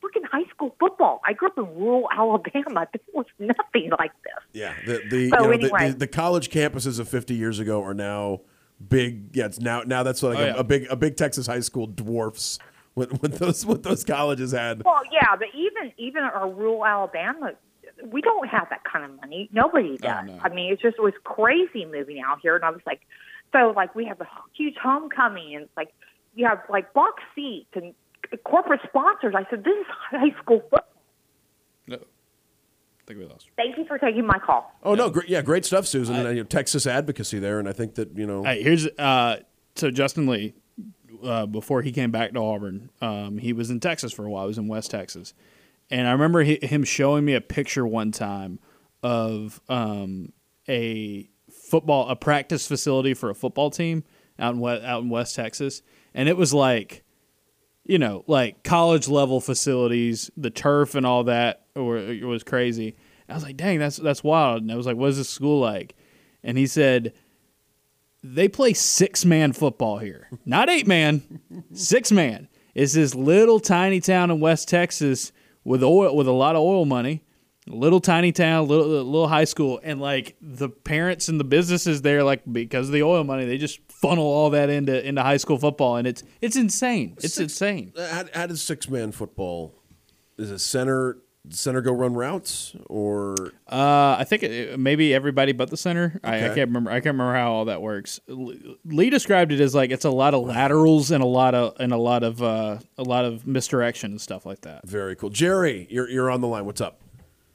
freaking high school football. I grew up in rural Alabama. There was nothing like this. Yeah, the the, So you know, anyway. the, the the college campuses of fifty years ago are now big. Yeah, it's now now that's like Oh, a, yeah. a big a big Texas high school dwarfs what, what those what those colleges had. Well, yeah, but even even our rural Alabama, we don't have that kind of money. Nobody does. no. I mean, it's just it was crazy moving out here, and I was like, so like we have a huge homecoming, and it's like you have like box seats and corporate sponsors. I said, this is high school football. No. I think we lost her. Thank you for taking my call. Oh no, great, yeah, great stuff, Susan. and, uh, you know, Texas advocacy there, and I think that you know. Hey, here's uh, so Justin Lee, uh, before he came back to Auburn, um, he was in Texas for a while. He was in West Texas, and I remember he, him showing me a picture one time of um, a football, a practice facility for a football team out in West, out in West Texas, and it was like, you know, like college level facilities, the turf and all that, or it was crazy. I was like, dang, that's that's wild. And I was like, what is this school like? And he said, they play six man football here, not eight man, six man. It's this little tiny town in West Texas with oil, with a lot of oil money. Little tiny town, little little high school, and like the parents and the businesses there, like because of the oil money, they just funnel all that into into high school football, and it's it's insane. It's Six- insane. How, how does six man football? Is it center center go run routes or? Uh, I think it, maybe everybody but the center. I, I Okay. can't remember. I can't remember how all that works. Lee described it as like it's a lot of laterals and a lot of and a lot of uh, a lot of misdirection and stuff like that. Very cool, Jerry. You're you're on the line. What's up?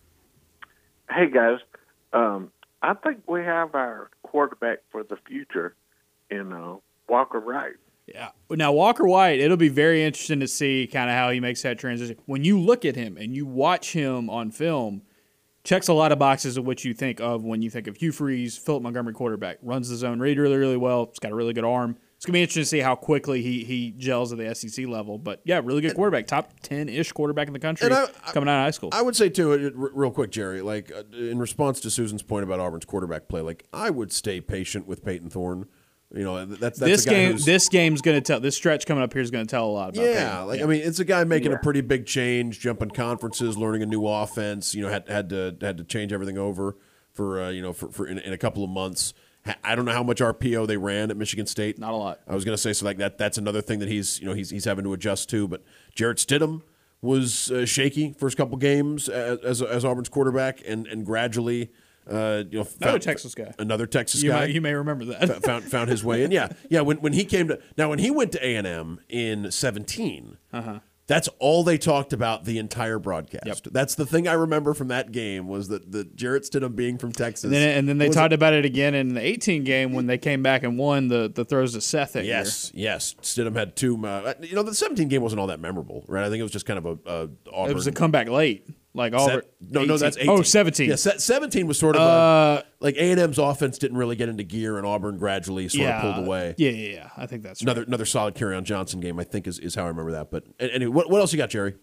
Hey guys, um, I think we have our quarterback for the future in uh, Walker Wright. Yeah. Now Walker White, it'll be very interesting to see kind of how he makes that transition. When you look at him and you watch him on film, checks a lot of boxes of what you think of when you think of Hugh Freeze, Philip Montgomery quarterback. Runs the zone read really, really well. He's got a really good arm. It's going to be interesting to see how quickly he, he gels at the S E C level. But, yeah, really good quarterback. Top ten-ish quarterback in the country And I- coming out of high school. I would say too, it, r- real quick, Jerry. Like uh, in response to Susan's point about Auburn's quarterback play, like I would stay patient with Peyton Thorne. You know, that's that's this a guy game, who's, this game's going to tell. This stretch coming up here is going to tell a lot about. yeah, Peyton. like I mean, it's a guy making Yeah. a pretty big change, jumping conferences, learning a new offense. You know, had had to had to change everything over for uh, you know for, for in, in a couple of months. Ha- I don't know how much R P O they ran at Michigan State. Not a lot. I was going to say so like that. That's another thing that he's you know he's he's having to adjust to. But Jarrett Stidham was uh, shaky first couple games as, as as Auburn's quarterback, and and gradually. Uh, you know, Another found- Texas guy. Another Texas You guy. may- you may remember that. Fa- found found his way in. Yeah, yeah. When when he came to now when he went to A and M in seventeen, Uh-huh. that's all they talked about the entire broadcast. That's the thing I remember from that game was that the Jarrett Stidham being from Texas. And then, and then they was- talked about it again in the eighteen game when they came back and won the, the throws to Seth that Yes, yes. Stidham had two. Uh, you know, the seventeen game wasn't all that memorable, right? I think it was just kind of a, a Auburn. year. It was a comeback late. Like Auburn. Se- no, no, that's eighteen. eighteen. Oh, seventeen. Yeah, se- seventeen was sort of Uh, a, like A and M's offense didn't really get into gear, and Auburn gradually sort yeah, of pulled away. Yeah, yeah, yeah. I think that's another right. another solid carry on Johnson game. I think is, is how I remember that. But a- anyway, what, what else you got, Jerry?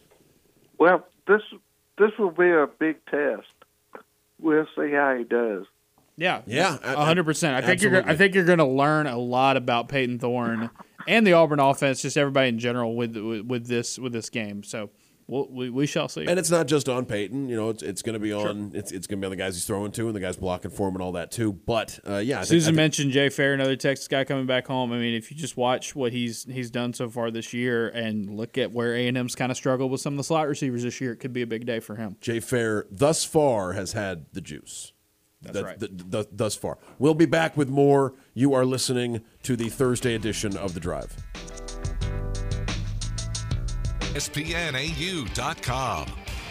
Well, this this will be a big test. We'll see how he does. Yeah, Yeah, a hundred percent. I think you're. absolutely. I think you're going to learn a lot about Peyton Thorne and the Auburn offense, just everybody in general with with, with this with this game. So we'll, we we shall see. And it's not just on Peyton. You know, it's it's going to be on it's it's going to be on the guys he's throwing to and the guys blocking for him and all that too. But uh, yeah, I think, Susan I think, mentioned Jay Fair, another Texas guy coming back home. I mean, if you just watch what he's he's done so far this year and look at where A and M's kind of struggled with some of the slot receivers this year, it could be a big day for him. Jay Fair thus far has had the juice. That's Th- right. th- th- thus far, we'll be back with more. You are listening to the Thursday edition of The Drive. E S P N A U dot com.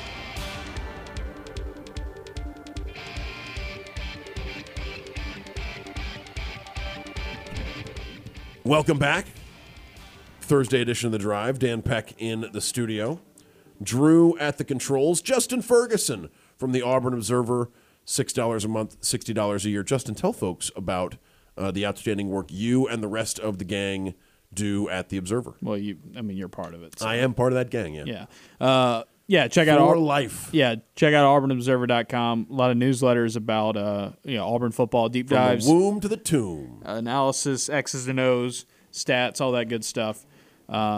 Welcome back. Thursday edition of The Drive. Dan Peck in the studio. Drew at the controls. Justin Ferguson from the Auburn Observer. six dollars a month, sixty dollars a year. Justin, tell folks about uh, the outstanding work you and the rest of the gang do at the Observer. Well, you, I mean, you're part of it. so- I am part of that gang, yeah. Yeah. Uh, yeah, check out For Aub- life. Yeah, check out auburn observer dot com. A lot of newsletters about uh, you know, Auburn football, deep From dives, the womb to the tomb. analysis, X's and O's, stats, all that good stuff. Um,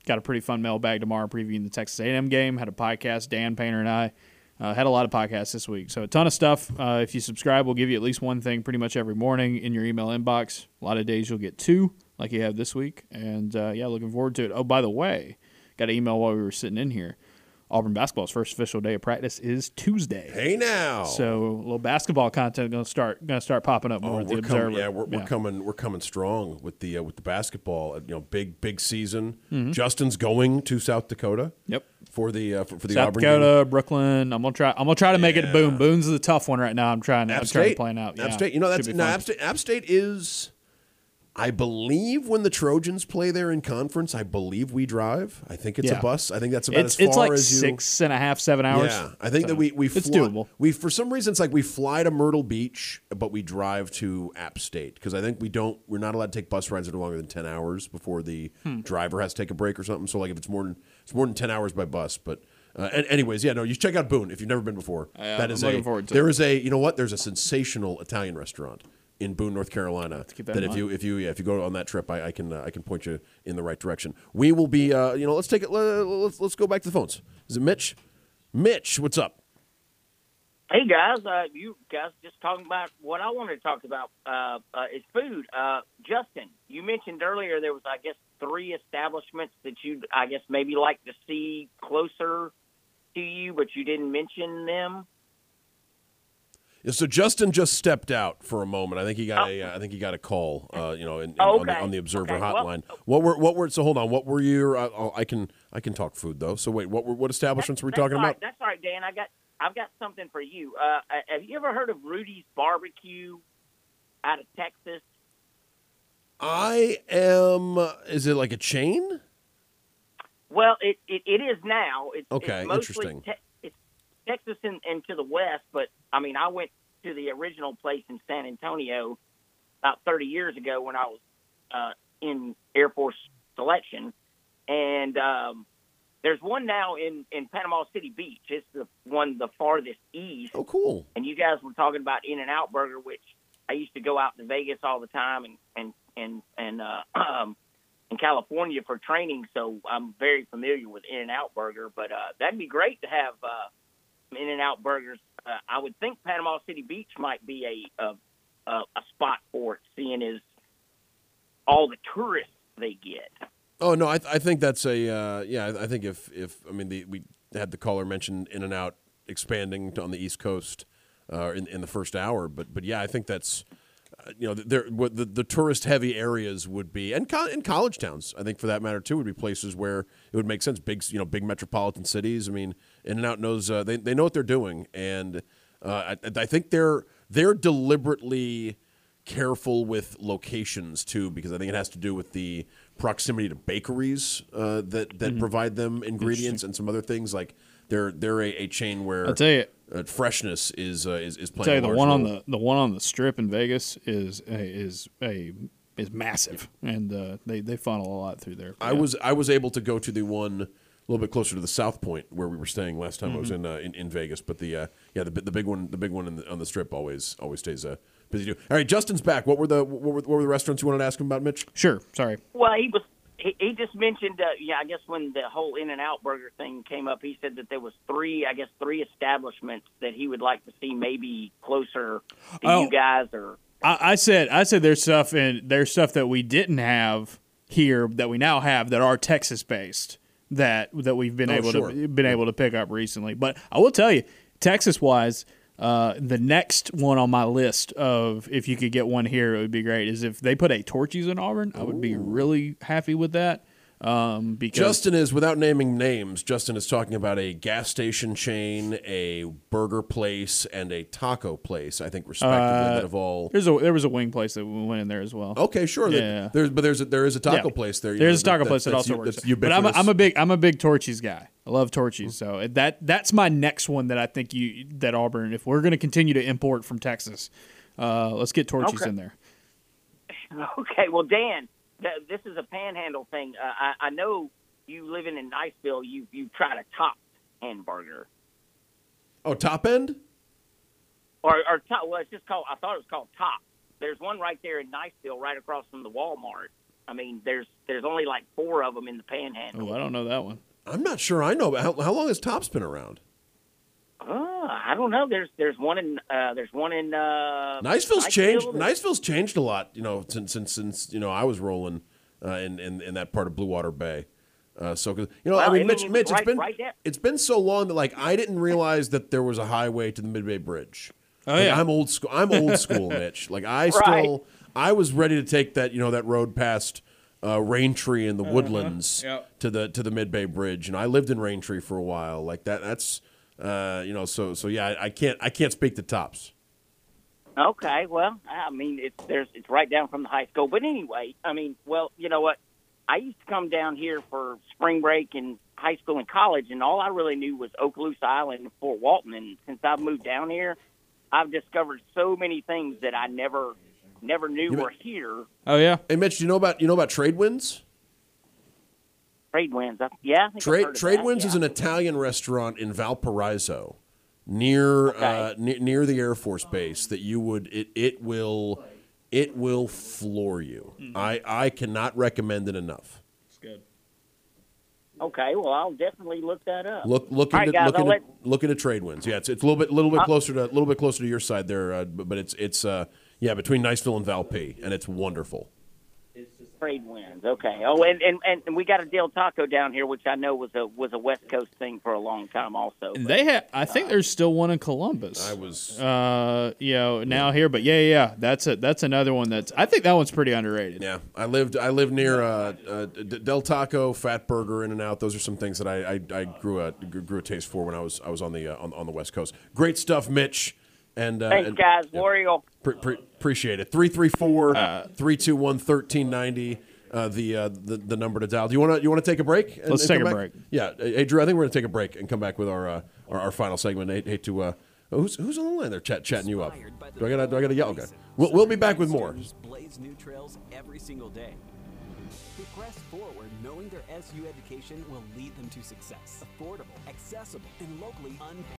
got a pretty fun mailbag tomorrow previewing the Texas A and M game. Had a podcast, Dan Painter and I. Uh, had a lot of podcasts this week. So a ton of stuff. Uh, if you subscribe, we'll give you at least one thing pretty much every morning in your email inbox. A lot of days you'll get two, like you have this week. And, uh, yeah, looking forward to it. Oh, by the way, got an email while we were sitting in here. Auburn basketball's first official day of practice is Tuesday. Hey now, so a little basketball content going to start going to start popping up more oh, at the we're Observer. coming, yeah, we're, yeah. we're coming. We're coming strong with the uh, with the basketball. You know, big big season. Mm-hmm. Justin's going to South Dakota. Yep. For the uh, for, for the South Auburn Dakota, game. Brooklyn. I'm gonna try. I'm gonna try to make yeah. it Boone. Boone's the tough one right now. I'm trying to. App I'm trying to State. plan out. App Yeah. State. You know that's Should be no fun. App State. App State is. I believe when the Trojans play there in conference, I believe we drive. I think it's Yeah. a bus. I think that's about It's, as far it's like as you. six and a half, seven hours. Yeah, I think So, that we we it's fly, doable. We for some reason it's like we fly to Myrtle Beach, but we drive to App State because I think we don't. We're not allowed to take bus rides that are longer than ten hours before the Hmm. driver has to take a break or something. So like if it's more than it's more than ten hours by bus, but. Uh, and anyways, yeah, no, you check out Boone if you've never been before. Yeah, that is I'm looking a, forward to there it. is a you know what? There's a sensational Italian restaurant in Boone, North Carolina. keep that That in if you mind. if you yeah, if you go on that trip, I, I can uh, I can point you in the right direction. We will be uh, you know let's take it let, let's let's go back to the phones. Is it Mitch? Mitch, what's up? Hey guys, uh, you guys just talking about what I wanted to talk about uh, uh, is food. Uh, Justin, you mentioned earlier there was, I guess, three establishments that you'd, I guess, maybe like to see closer to you, but you didn't mention them. Yeah, so Justin just stepped out for a moment. I think he got a uh, I think he got a call. Uh, you know, in, in, Oh, on, the, okay. on the Observer Okay, well- hotline. what were what were so hold on? What were your? Uh, oh, I can I can talk food though. So wait, what were what establishments were we That's talking all right. about? That's all right, Dan. I got, I've got something for you. Uh, have you ever heard of Rudy's Barbecue out of Texas? I am. Is it like a chain? Well, it, it, it is now. It's, Okay, it's mostly interesting. Te- it's Texas and, and to the west, but I mean, I went to the original place in San Antonio about thirty years ago when I was uh, in Air Force selection, and um, there's one now in, in Panama City Beach. It's the one the farthest east. Oh, cool! And you guys were talking about In-N-Out Burger, which I used to go out to Vegas all the time and and and and uh, um, in California for training, so I'm very familiar with In-N-Out Burger. But uh, that'd be great to have uh, some In-N-Out Burgers. Uh, I would think Panama City Beach might be a a, a, a spot for it, seeing as all the tourists they get. Oh no, I, th- I think that's a uh, yeah. I, I think if if I mean the, we had the caller mention In-N-Out expanding to, on the East Coast uh, in in the first hour, but but yeah, I think that's. Uh, you know, there what the, the tourist heavy areas would be, and co- in college towns, I think for that matter too, would be places where it would make sense. Big, you know, big metropolitan cities. I mean, In-N-Out knows uh, they they know what they're doing, and uh, I, I think they're they're deliberately careful with locations too, because I think it has to do with the proximity to bakeries uh, that that Mhm. provide them ingredients and some other things. Like they're they're a, a chain where I'll tell you. Uh, freshness is uh, is is I'll playing. tell you a the large one on role. the the one on the Strip in Vegas is a, is a is massive, and uh, they they funnel a lot through there. I was I was able to go to the one a little bit closer to the South Point where we were staying last time I was Mhm. in, uh, in in Vegas, but the uh, yeah the the big one the big one in the, on the Strip always always stays uh, busy too. All right, Justin's back. What were the what were, what were the restaurants you wanted to ask him about, Mitch? Sure, sorry. Well, he was. He, he just mentioned, uh, yeah, I guess when the whole In-N-Out Burger thing came up, he said that there was three, I guess, three establishments that he would like to see maybe closer to Oh. you guys. Or I, I said I said there's stuff and there's stuff that we didn't have here that we now have that are Texas based that that we've been Oh, able sure. to been able to pick up recently. But I will tell you, Texas wise, uh, the next one on my list of if you could get one here, it would be great. Is if they put a Torchy's in Auburn, I would be really happy with that. Um, because Justin is, without naming names, Justin is talking about a gas station chain, a burger place, and a taco place, I think, respectively, uh, that have all... there's a there was a wing place that we went in there as well. Okay, sure. Yeah. There, there's, but there's a, there is a taco Yeah. place there. you There's a know, taco that- place that that's also u- works. that's there. But I'm a, ubiquitous. I'm a big I'm a big Torchy's guy. I love Torchy's, so that that's my next one that I think you that Auburn. If we're going to continue to import from Texas, uh, let's get Torchy's Okay. in there. okay, well, Dan, th- this is a Panhandle thing. Uh, I, I know you living in Niceville. You you tried a top hamburger Oh, Top End? or or top, well, it's just called. I thought it was called Top. There's one right there in Niceville, right across from the Walmart. I mean, there's there's only like four of them in the Panhandle. Oh, I don't know that one. I'm not sure I know. But how, how long has Tops been around? Oh, I don't know. There's there's one in uh, there's one in uh, Niceville's changed. Niceville. Niceville's changed a lot, you know, since since since you know I was rolling uh, in, in in that part of Blue Water Bay. Uh, so, 'cause, you know, Well, I mean, I Mitch, mean, Mitch, right- it's been right there. it's been so long that like I didn't realize that there was a highway to the Midway Bridge. Oh, Like, yeah. I'm old school. I'm old school, Mitch. Like I still, Right. I was ready to take that, you know, that road past uh, Raintree and the Woodlands Yep. to the to the Midway Bridge, and I lived in Raintree for a while. Like that, that's uh, you know, so so yeah, I, I can't I can't speak to Tops. Okay, well, I mean, it's there's it's right down from the high school. But anyway, I mean, well, you know what? I used to come down here for spring break in high school and college, and all I really knew was Okaloosa Island and Fort Walton. And since I've moved down here, I've discovered so many things that I never never knew You were bet- here. Oh yeah. Hey, Mitch, do you know about you know about Trade Winds? Trade winds, I, yeah. I think I've Trade heard of Trade that, Winds yeah. is an Italian restaurant in Valparaiso, near uh, near, near the Air Force Base. That you would it it will it will floor you. Mm-hmm. I I cannot recommend it enough. It's good. Okay, well, I'll definitely look that up. Look look All into right, guys, look I'll into, let- look into Trade Winds. Yeah, it's it's a little bit little bit Uh, closer to a little bit closer to your side there, uh, but, but it's it's uh, yeah between Niceville and Valpy, and it's wonderful. Trade winds. Okay. Oh, and, and, and we got a Del Taco down here, which I know was a was a West Coast thing for a long time, also. And they have. I think there's still one in Columbus. I was, uh, you know, now here, but yeah, yeah, that's a that's another one that's. I think that one's pretty underrated. Yeah, I lived I lived near uh, uh, D- Del Taco, Fat Burger, In and Out. Those are some things that I I, I grew a grew a taste for when I was I was on the uh, on, on the West Coast. Great stuff, Mitch. And uh, Thanks, and- guys. yeah, War Eagle. pre- pre- appreciate it. three three four, three two one, one three nine zero. Uh, the, uh, the the number to dial. Do you want to you want to take a break? and- Let's and take come a back? break. Yeah, hey Drew, I think we're gonna take a break and come back with our uh, our, our final segment. I hate, hate to uh, oh, who's who's on the line there? Chat chatting you up. Do I gotta do I gotta yell? Okay, we'll we'll be back with more. Blaze new trails every single day. Who press forward knowing their S U education will lead them to success. Affordable, accessible, and locally unpaid.